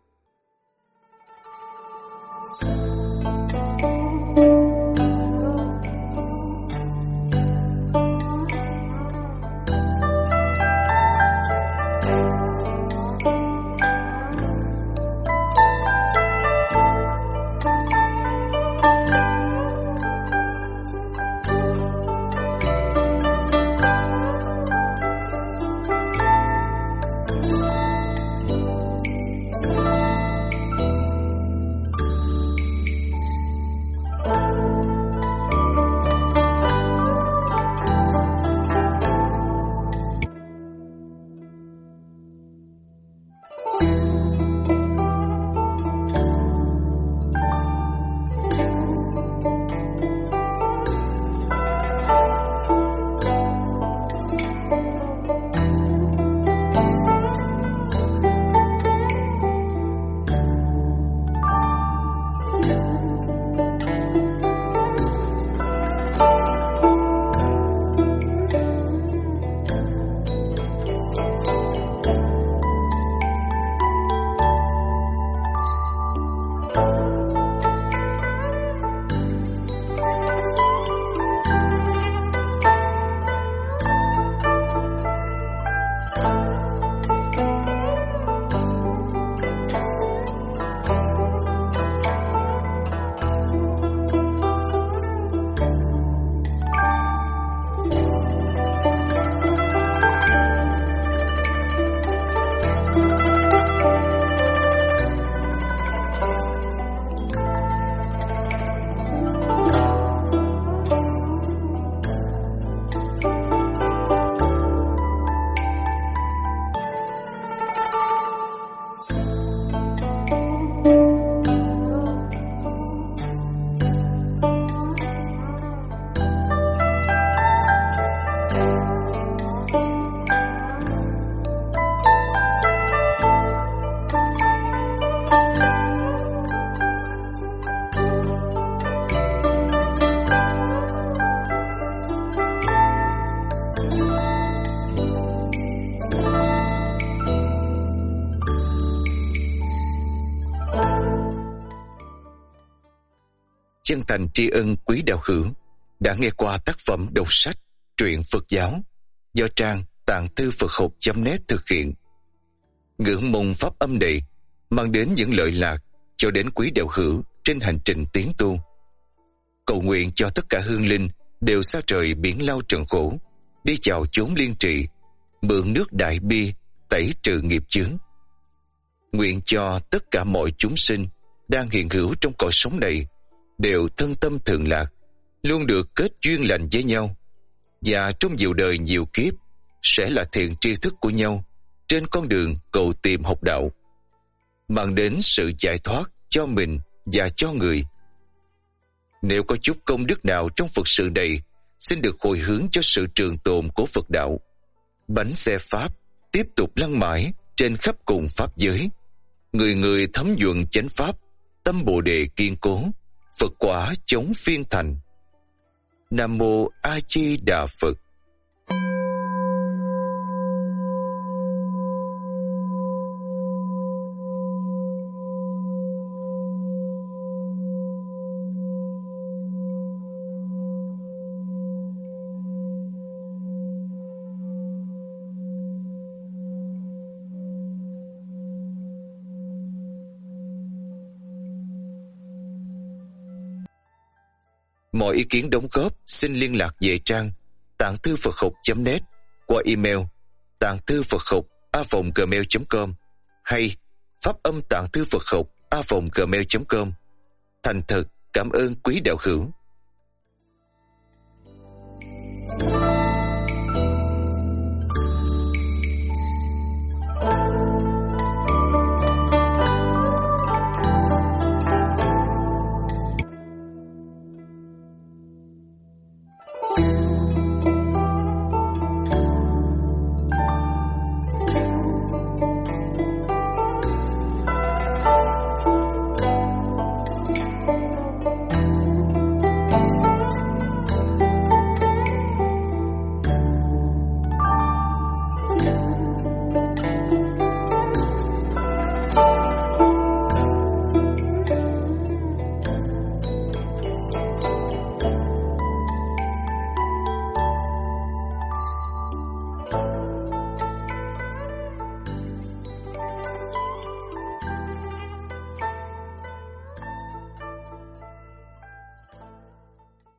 Chân thành tri ân quý đạo hữu đã nghe qua tác phẩm đọc sách truyện Phật giáo do trang tạng thư Phật học chấm net thực hiện. Ngưỡng mong pháp âm này mang đến những lợi lạc cho đến quý đạo hữu trên hành trình tiến tu. Cầu nguyện cho tất cả hương linh đều xa trời biển lao trần khổ, đi vào chốn liên trị, mượn nước đại bi tẩy trừ nghiệp chướng. Nguyện cho tất cả mọi chúng sinh đang hiện hữu trong cõi sống này đều thân tâm thường lạc, luôn được kết duyên lành với nhau, và trong nhiều đời nhiều kiếp sẽ là thiện tri thức của nhau trên con đường cầu tìm học đạo, mang đến sự giải thoát cho mình và cho người. Nếu có chút công đức nào trong Phật sự này, xin được hồi hướng cho sự trường tồn của Phật đạo. Bánh xe Pháp tiếp tục lăn mãi trên khắp cùng Pháp giới. Người người thấm nhuận chánh Pháp, tâm Bồ Đề kiên cố, Phật quả chống phiên thành. Nam Mô A Di Đà Phật. Mọi ý kiến đóng góp xin liên lạc về trang tạng thư Phật học chấm net qua email tạng thư Phật học a vòng gmail chấm com hay pháp âm tạng thư Phật học a vòng gmail chấm com. Thành thật cảm ơn quý đạo hữu. Thank you.